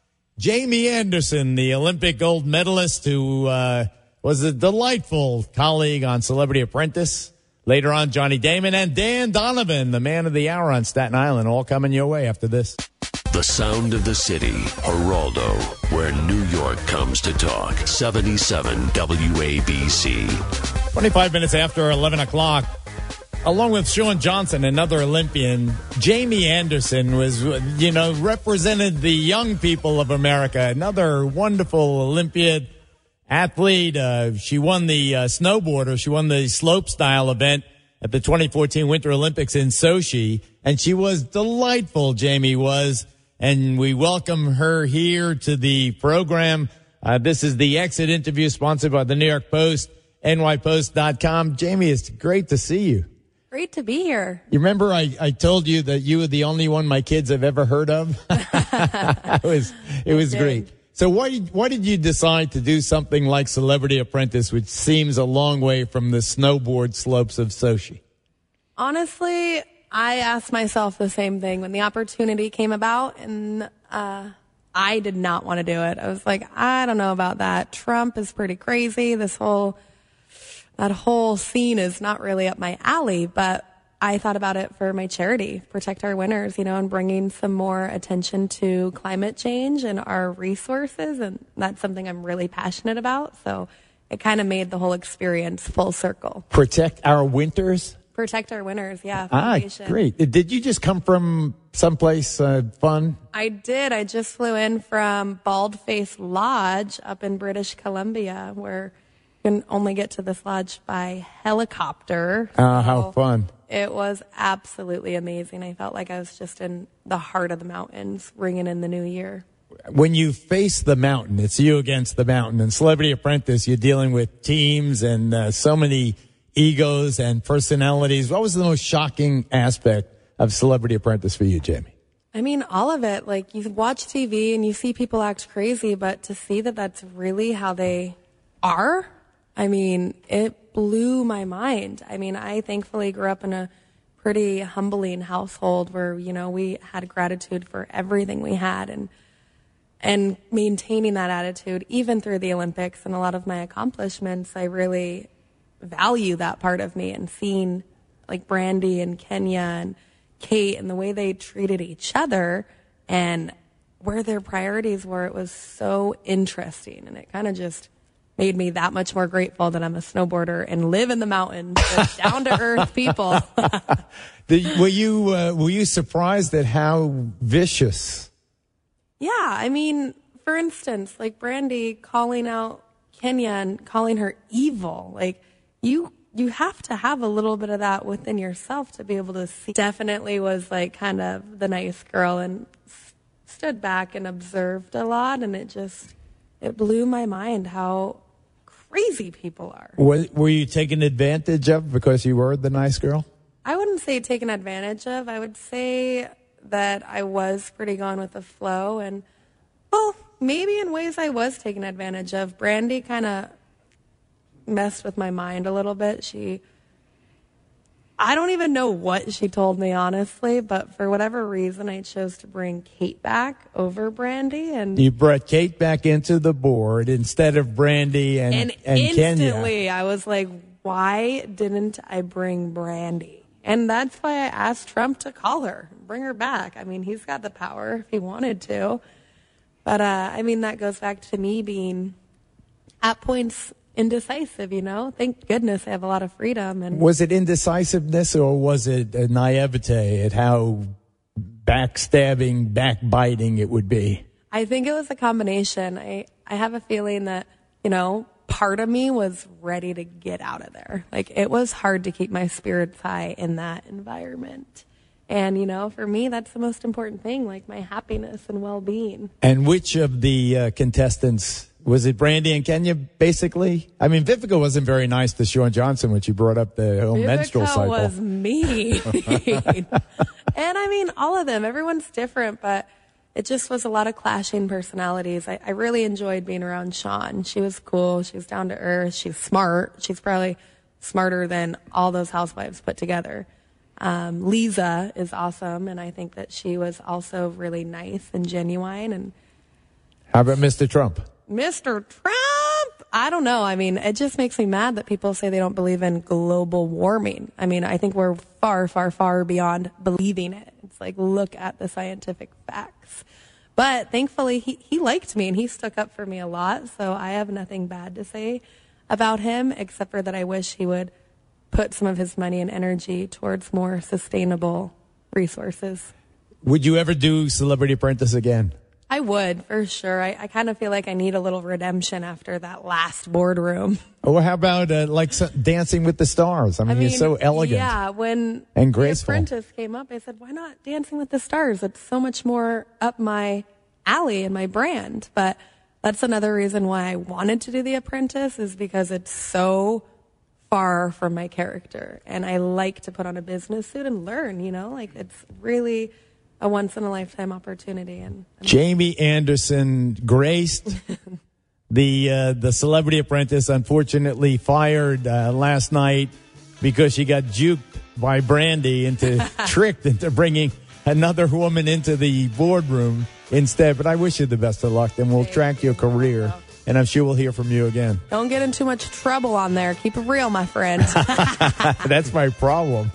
Jamie Anderson, the Olympic gold medalist who uh, was a delightful colleague on Celebrity Apprentice. Later on, Johnny Damon and Dan Donovan, the man of the hour on Staten Island, all coming your way after this. The sound of the city, Geraldo, where New York comes to talk. seventy-seven W A B C. twenty-five minutes after eleven o'clock. Along with Sean Johnson, another Olympian, Jamie Anderson was, you know, represented the young people of America. Another wonderful Olympiad athlete. Uh, she won the uh, snowboarder. She won the slope style event at the twenty fourteen Winter Olympics in Sochi. And she was delightful, Jamie was. And we welcome her here to the program. Uh, this is the exit interview sponsored by the New York Post, N Y Post dot com. Jamie, it's great to see you. Great to be here. You remember I, I told you that you were the only one my kids have ever heard of? it was, it was great. So why did, why did you decide to do something like Celebrity Apprentice, which seems a long way from the snowboard slopes of Sochi? Honestly, I asked myself the same thing when the opportunity came about, and uh, I did not want to do it. I was like, I don't know about that. Trump is pretty crazy. This whole, that whole scene is not really up my alley, but I thought about it for my charity, Protect Our Winters, you know, and bringing some more attention to climate change and our resources. And that's something I'm really passionate about. So it kind of made the whole experience full circle. Protect Our Winters? Protect Our Winters, yeah. Ah, Foundation. Great. Did you just come from someplace uh, fun? I did. I just flew in from Baldface Lodge up in British Columbia, where you can only get to this lodge by helicopter. Ah, uh, so how fun. It was absolutely amazing. I felt like I was just in the heart of the mountains, ringing in the new year. When you face the mountain, it's you against the mountain. In Celebrity Apprentice, you're dealing with teams and uh, so many egos and personalities. What was the most shocking aspect of Celebrity Apprentice for you, Jamie? I mean, all of it. Like, you watch T V and you see people act crazy, but to see that that's really how they are, I mean, it blew my mind. I mean, I thankfully grew up in a pretty humbling household where, you know, we had gratitude for everything we had, and and maintaining that attitude even through the Olympics and a lot of my accomplishments, I really value that part of me, and seeing like Brandy and Kenya and Kate and the way they treated each other and where their priorities were, it was so interesting, and it kind of just made me that much more grateful that I'm a snowboarder and live in the mountains with down to earth people. Did, were you uh, were you surprised at how vicious? Yeah, I mean, for instance, like Brandy calling out Kenya and calling her evil. Like, you you have to have a little bit of that within yourself to be able to see. Definitely was like kind of the nice girl and s- stood back and observed a lot, and it just, it blew my mind how crazy people are. Were, were you taken advantage of because you were the nice girl? I wouldn't say taken advantage of. I would say that I was pretty gone with the flow, and, well, maybe in ways I was taken advantage of. Brandy kind of messed with my mind a little bit. She, I don't even know what she told me, honestly, but for whatever reason, I chose to bring Kate back over Brandy. And you brought Kate back into the board instead of Brandy and, and, and instantly Kenya. I was like, why didn't I bring Brandy? And that's why I asked Trump to call her, bring her back. I mean, he's got the power if he wanted to. But, uh, I mean, that goes back to me being, at points, indecisive, you know? Thank goodness I have a lot of freedom. And was it indecisiveness or was it a naivete at how backstabbing, backbiting it would be? I think it was a combination. I, I have a feeling that, you know, part of me was ready to get out of there. Like, it was hard to keep my spirits high in that environment. And, you know, for me, that's the most important thing, like my happiness and well-being. And which of the uh, contestants, was it Brandy and Kenya, basically? I mean, Vivica wasn't very nice to Sean Johnson when she brought up the whole Vivica menstrual cycle. was mean. And, I mean, all of them. Everyone's different, but it just was a lot of clashing personalities. I, I really enjoyed being around Sean. She was cool. She was down to earth. She's smart. She's probably smarter than all those housewives put together. Um, Lisa is awesome, and I think that she was also really nice and genuine. And how about Mister Trump? Mister Trump, I don't know. I mean, it just makes me mad that people say they don't believe in global warming. I mean, I think we're far, far, far beyond believing it. It's like, look at the scientific facts. But thankfully, he, he liked me, and he stuck up for me a lot, so I have nothing bad to say about him, except for that I wish he would put some of his money and energy towards more sustainable resources. Would you ever do Celebrity Apprentice again? I would, for sure. I, I kind of feel like I need a little redemption after that last boardroom. Or how about uh, like so, Dancing with the Stars? I mean, I mean, you're so elegant. Yeah, when and graceful. The Apprentice came up, I said, why not Dancing with the Stars? It's so much more up my alley and my brand. But that's another reason why I wanted to do The Apprentice, is because it's so far from my character. And I like to put on a business suit and learn, you know? Like, it's really a once-in-a-lifetime opportunity. And, and Jamie Anderson graced the uh, the Celebrity Apprentice, unfortunately fired uh, last night because she got juked by Brandy into tricked into bringing another woman into the boardroom instead. But I wish you the best of luck, and we'll track your career. And I'm sure we'll hear from you again. Don't get in too much trouble on there. Keep it real, my friend. That's my problem.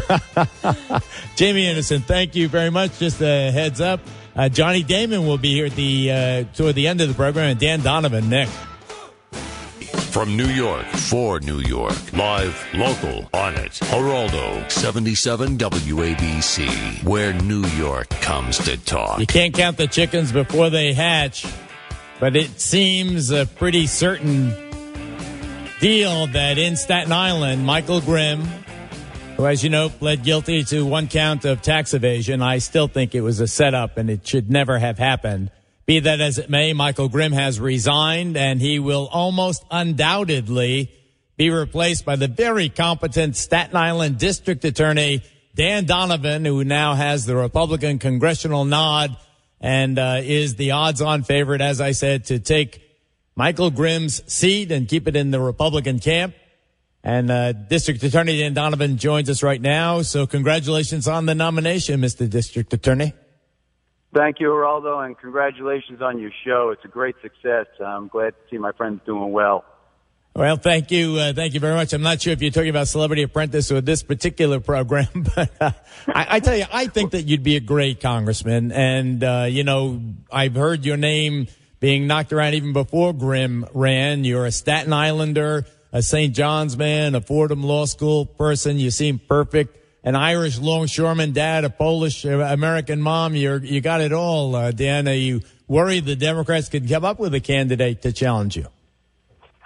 Jamie Anderson, thank you very much. Just a heads up, uh, Johnny Damon will be here at the uh, toward the end of the program, and Dan Donovan next. From New York, for New York, live, local, on it. Geraldo, seventy-seven W A B C, where New York comes to talk. You can't count the chickens before they hatch. But it seems a pretty certain deal that in Staten Island, Michael Grimm, who, as you know, pled guilty to one count of tax evasion, I still think it was a setup and it should never have happened. Be that as it may, Michael Grimm has resigned, and he will almost undoubtedly be replaced by the very competent Staten Island District Attorney, Dan Donovan, who now has the Republican congressional nod and uh, is the odds-on favorite, as I said, to take Michael Grimm's seat and keep it in the Republican camp. And uh, District Attorney Dan Donovan joins us right now. So congratulations on the nomination, Mister District Attorney. Thank you, Geraldo, and congratulations on your show. It's a great success. I'm glad to see my friends doing well. Well, thank you. Uh, thank you very much. I'm not sure if you're talking about Celebrity Apprentice or this particular program, but uh, I, I tell you, I think that you'd be a great congressman. And, uh, you know, I've heard your name being knocked around even before Grimm ran. You're a Staten Islander, a Saint John's man, a Fordham Law School person. You seem perfect. An Irish longshoreman dad, a Polish American mom. You're, you got it all, uh, Dan. Are you worried the Democrats could come up with a candidate to challenge you?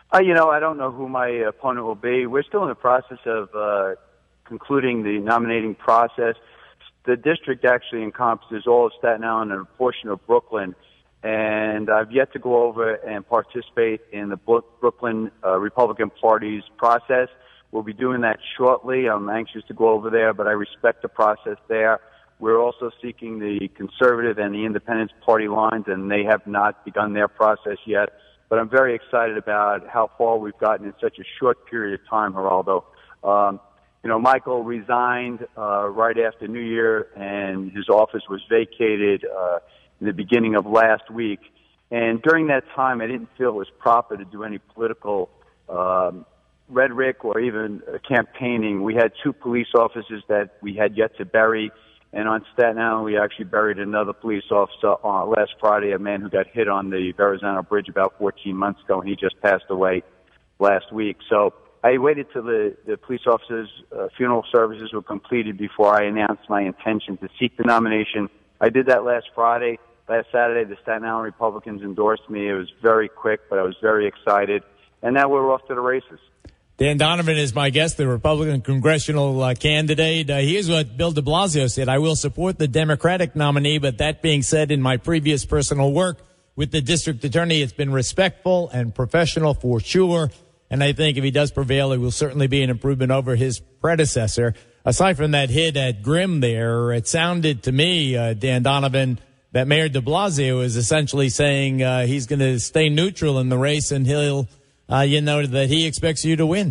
Uh, you know, I don't know who my opponent will be. We're still in the process of uh, concluding the nominating process. The district actually encompasses all of Staten Island and a portion of Brooklyn, and I've yet to go over and participate in the Brooklyn uh, Republican Party's process. We'll be doing that shortly. I'm anxious to go over there, but I respect the process there. We're also seeking the Conservative and the Independence Party lines, and they have not begun their process yet. But I'm very excited about how far we've gotten in such a short period of time, Geraldo. Um, you know, Michael resigned uh, right after New Year, and his office was vacated uh, in the beginning of last week. And during that time, I didn't feel it was proper to do any political um, rhetoric or even uh, campaigning. We had two police officers that we had yet to bury. And on Staten Island, we actually buried another police officer uh, last Friday, a man who got hit on the Verrazano Bridge about fourteen months ago, and he just passed away last week. So I waited till the, the police officers' uh, funeral services were completed before I announced my intention to seek the nomination. I did that last Friday. Last Saturday, the Staten Island Republicans endorsed me. It was very quick, but I was very excited. And now we're off to the races. Dan Donovan is my guest, the Republican congressional uh, candidate. Uh, here's what Bill de Blasio said. I will support the Democratic nominee, but that being said, in my previous personal work with the district attorney, it's been respectful and professional for sure. And I think if he does prevail, it will certainly be an improvement over his predecessor. Aside from that hit at Grimm there, it sounded to me, uh, Dan Donovan, that Mayor de Blasio is essentially saying uh, he's going to stay neutral in the race and he'll Uh, you know, that he expects you to win.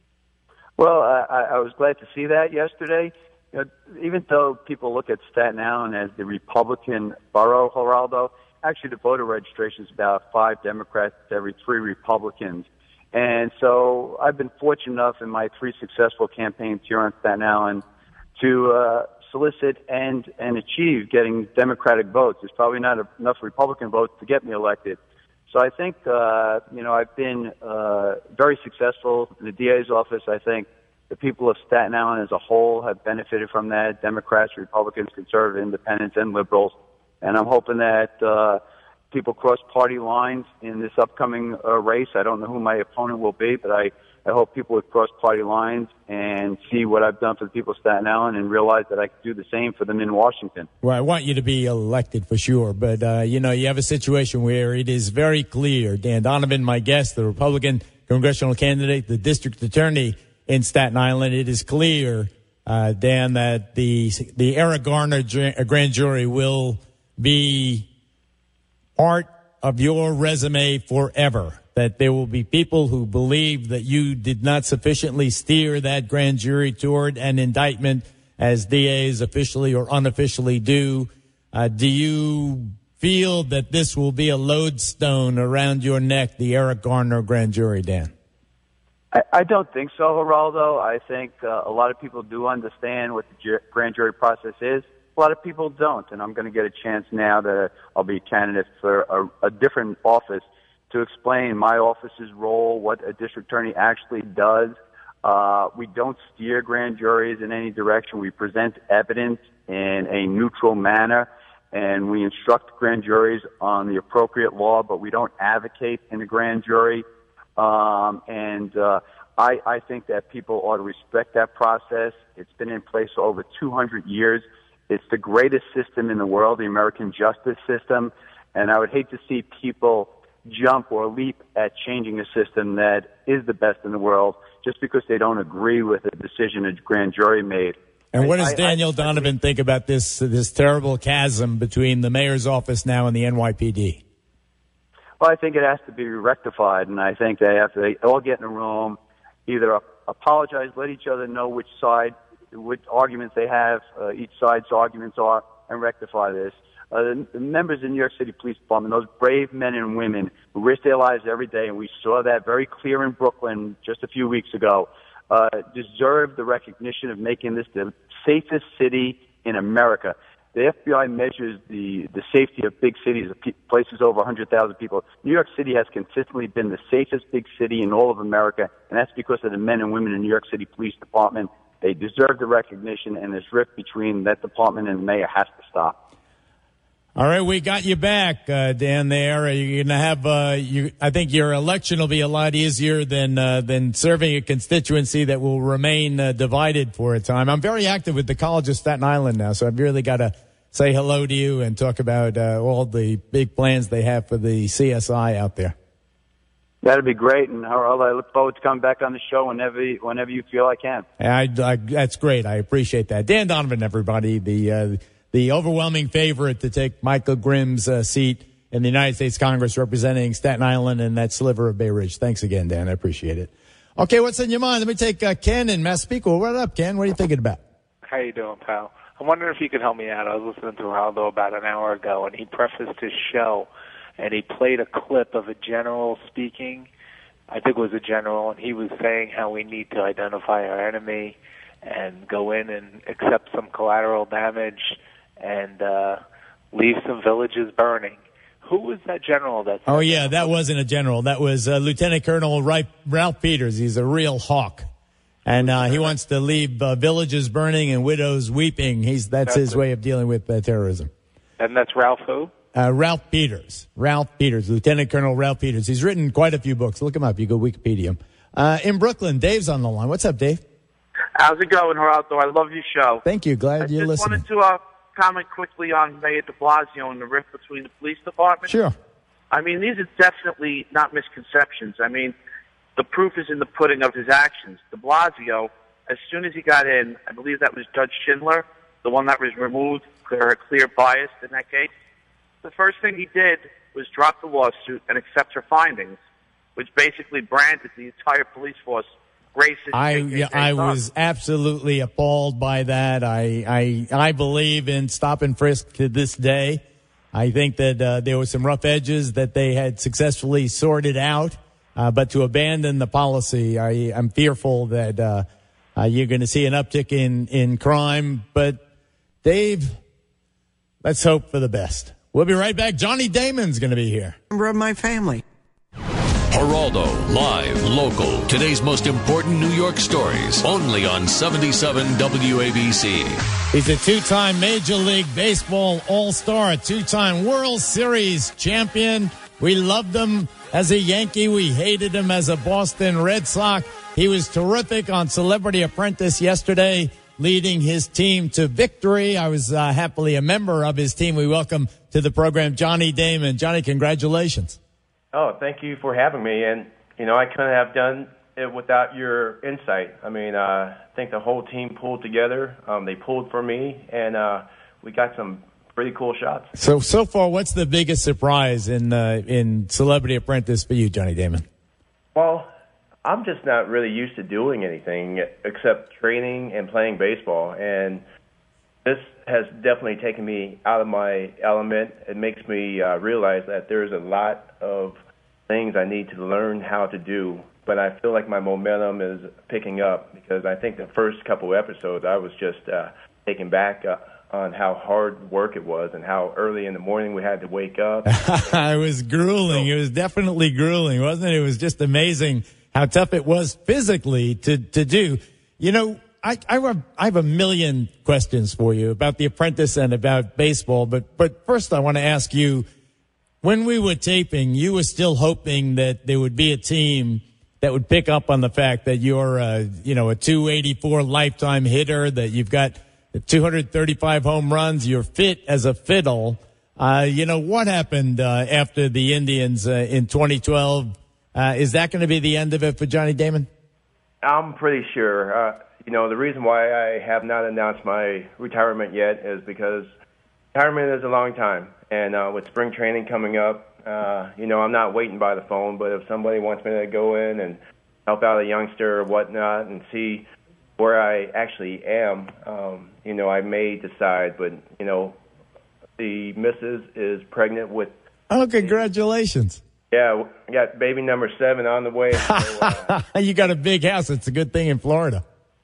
Well, I, I was glad to see that yesterday. You know, even though people look at Staten Island as the Republican borough, Geraldo, actually the voter registration is about five Democrats to every three Republicans. And so I've been fortunate enough in my three successful campaigns here on Staten Island to uh, solicit and, and achieve getting Democratic votes. There's probably not enough Republican votes to get me elected. So I think, uh, you know, I've been uh, very successful in the D A's office. I think the people of Staten Island as a whole have benefited from that, Democrats, Republicans, conservative, independents, and liberals. And I'm hoping that uh, people cross party lines in this upcoming uh, race. I don't know who my opponent will be, but I, I hope people would cross party lines and see what I've done for the people of Staten Island and realize that I could do the same for them in Washington. Well, I want you to be elected for sure, but, uh, you know, you have a situation where it is very clear. Dan Donovan, my guest, the Republican congressional candidate, the district attorney in Staten Island, it is clear, uh, Dan, that the, the Eric Garner grand jury will be part of your resume forever. That there will be people who believe that you did not sufficiently steer that grand jury toward an indictment as D As officially or unofficially do. Uh, do you feel that this will be a lodestone around your neck, the Eric Garner grand jury, Dan? I, I don't think so, Geraldo. I think uh, a lot of people do understand what the ju- grand jury process is. A lot of people don't, and I'm going to get a chance now that I'll be a candidate for a, a different office to explain my office's role, what a district attorney actually does. Uh, we don't steer grand juries in any direction. We present evidence in a neutral manner, and we instruct grand juries on the appropriate law, but we don't advocate in a grand jury. Um, and uh, I, I think that people ought to respect that process. It's been in place for over two hundred years. It's the greatest system in the world, the American justice system, and I would hate to see people jump or leap at changing a system that is the best in the world just because they don't agree with a decision a grand jury made. And what does I, Daniel I, Donovan I, think about this this terrible chasm between the mayor's office now and the N Y P D? Well, I think it has to be rectified, and I think they have to they all get in a room, either apologize, let each other know which side, which arguments they have, uh, each side's arguments are, and rectify this. Uh, the, the members of the New York City Police Department, those brave men and women who risk their lives every day, and we saw that very clear in Brooklyn just a few weeks ago, uh, deserve the recognition of making this the safest city in America. The F B I measures the, the safety of big cities, of pe- places over one hundred thousand people. New York City has consistently been the safest big city in all of America, and that's because of the men and women in the New York City Police Department. They deserve the recognition, and this rift between that department and the mayor has to stop. All right, we got you back, uh, Dan. There, you're gonna have. Uh, you, I think your election will be a lot easier than uh, than serving a constituency that will remain uh, divided for a time. I'm very active with the College of Staten Island now, so I've really got to say hello to you and talk about uh, all the big plans they have for the C S I out there. That'd be great, and Harold, I look forward to coming back on the show whenever whenever you feel I can. I, I, that's great. I appreciate that. Dan Donovan, everybody, the. Uh, The overwhelming favorite to take Michael Grimm's uh, seat in the United States Congress representing Staten Island and that sliver of Bay Ridge. Thanks again, Dan. I appreciate it. Okay, what's in your mind? Let me take uh, Ken in Massapequa. What up, Ken? What are you thinking about? How you doing, pal? I'm wondering if you could help me out. I was listening to Ronaldo about an hour ago, and he prefaced his show, and he played a clip of a general speaking. I think it was a general, and he was saying how we need to identify our enemy and go in and accept some collateral damage and uh, leave some villages burning. Who was that general that? Oh, yeah, that wasn't a general. That was uh, Lieutenant Colonel Ralph Peters. He's a real hawk. And uh, he wants to leave uh, villages burning and widows weeping. He's That's, that's his it. way of dealing with uh, terrorism. And that's Ralph who? Uh, Ralph Peters. Ralph Peters, Lieutenant Colonel Ralph Peters. He's written quite a few books. Look him up. You go Wikipedia him. Uh, in Brooklyn, Dave's on the line. What's up, Dave? How's it going, Geraldo? I love your show. Thank you. Glad I you're just listening. wanted to uh, comment quickly on Mayor de Blasio and the rift between the police department. Sure. I mean, these are definitely not misconceptions. I mean, the proof is in the pudding of his actions. De Blasio, as soon as he got in, I believe that was Judge Schindler, the one that was removed for a clear bias in that case. The first thing he did was drop the lawsuit and accept her findings, which basically branded the entire police force racist. I yeah, I was absolutely appalled by that. I, I I believe in stop and frisk to this day. I think that uh, there were some rough edges that they had successfully sorted out, uh, but to abandon the policy, I, I'm fearful that uh, uh, you're going to see an uptick in, in crime. But, Dave, let's hope for the best. We'll be right back. Johnny Damon's going to be here. Member of my family. Geraldo, live, local. Today's most important New York stories. Only on seventy-seven W A B C. He's a two-time Major League Baseball All-Star, a two-time World Series champion. We loved him as a Yankee. We hated him as a Boston Red Sox. He was terrific on Celebrity Apprentice yesterday, leading his team to victory. I was uh, happily a member of his team. We welcome to the program Johnny Damon. Johnny, congratulations. Oh, thank you for having me. And, you know, I couldn't have done it without your insight. I mean, uh, I think the whole team pulled together. Um, they pulled for me, and uh, we got some pretty cool shots. So, so far, what's the biggest surprise in uh, in Celebrity Apprentice for you, Johnny Damon? Well, I'm just not really used to doing anything except training and playing baseball. And this has definitely taken me out of my element. It makes me uh, realize that there's a lot of things I need to learn how to do, but I feel like my momentum is picking up because I think the first couple of episodes I was just uh, taken back uh, on how hard work it was and how early in the morning we had to wake up. It was grueling. It was definitely grueling, wasn't it? It was just amazing how tough it was physically to, to do. You know, I, I, have, I have a million questions for you about The Apprentice and about baseball, but, but first I want to ask you, when we were taping, you were still hoping that there would be a team that would pick up on the fact that you're, a, you know, a two eighty-four lifetime hitter, that you've got two hundred thirty-five home runs, you're fit as a fiddle. Uh, you know, what happened uh, after the Indians uh, in twenty twelve? Uh, is that going to be the end of it for Johnny Damon? I'm pretty sure. Uh, you know, the reason why I have not announced my retirement yet is because retirement is a long time. And uh, with spring training coming up, uh, you know, I'm not waiting by the phone, but if somebody wants me to go in and help out a youngster or whatnot and see where I actually am, um, you know, I may decide. But, you know, the missus is pregnant with... Oh, congratulations. Yeah, we got baby number seven on the way. So, uh, you got a big house. It's a good thing in Florida.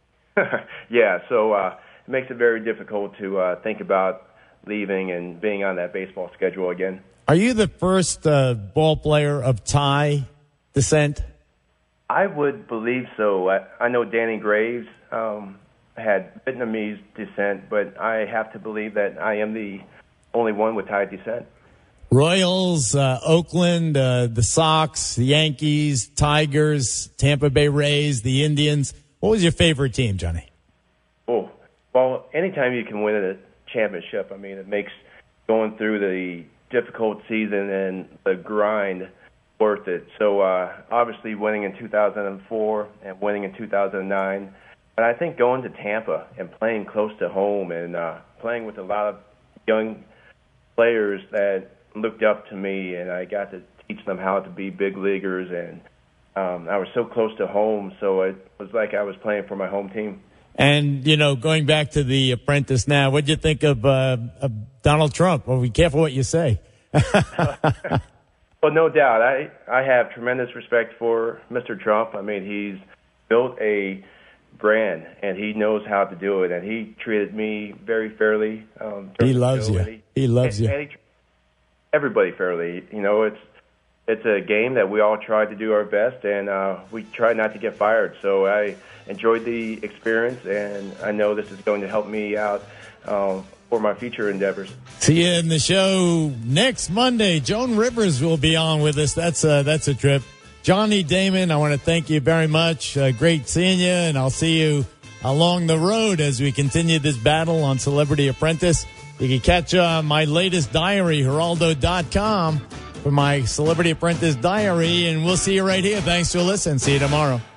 Yeah, so uh, it makes it very difficult to uh, think about leaving and being on that baseball schedule again. Are you the first uh, ball player of Thai descent? I would believe so. I, I know Danny Graves um, had Vietnamese descent, but I have to believe that I am the only one with Thai descent. Royals, uh, Oakland, uh, the Sox, the Yankees, Tigers, Tampa Bay Rays, the Indians. What was your favorite team, Johnny? Oh, well, anytime you can win a championship, I mean, it makes going through the difficult season and the grind worth it. So uh, obviously winning in two thousand four and winning in two thousand nine. But I think going to Tampa and playing close to home and uh, playing with a lot of young players that looked up to me, and I got to teach them how to be big leaguers, and um, I was so close to home, so it was like I was playing for my home team. And, you know, going back to The Apprentice now, what did you think of, uh, of Donald Trump? Well, be careful what you say. Well, no doubt. I, I have tremendous respect for Mister Trump. I mean, he's built a brand, and he knows how to do it, and he treated me very fairly. Um, he loves you. He, he loves and, you. And he, everybody fairly. You know, it's it's a game that we all try to do our best, and uh, we try not to get fired. So I enjoyed the experience, and I know this is going to help me out um, for my future endeavors. See you in the show next Monday. Joan Rivers will be on with us. That's a, that's a trip. Johnny Damon, I want to thank you very much. Uh, great seeing you, and I'll see you along the road as we continue this battle on Celebrity Apprentice. You can catch uh, my latest diary, Geraldo dot com, for my Celebrity Apprentice diary, and we'll see you right here. Thanks for listening. See you tomorrow.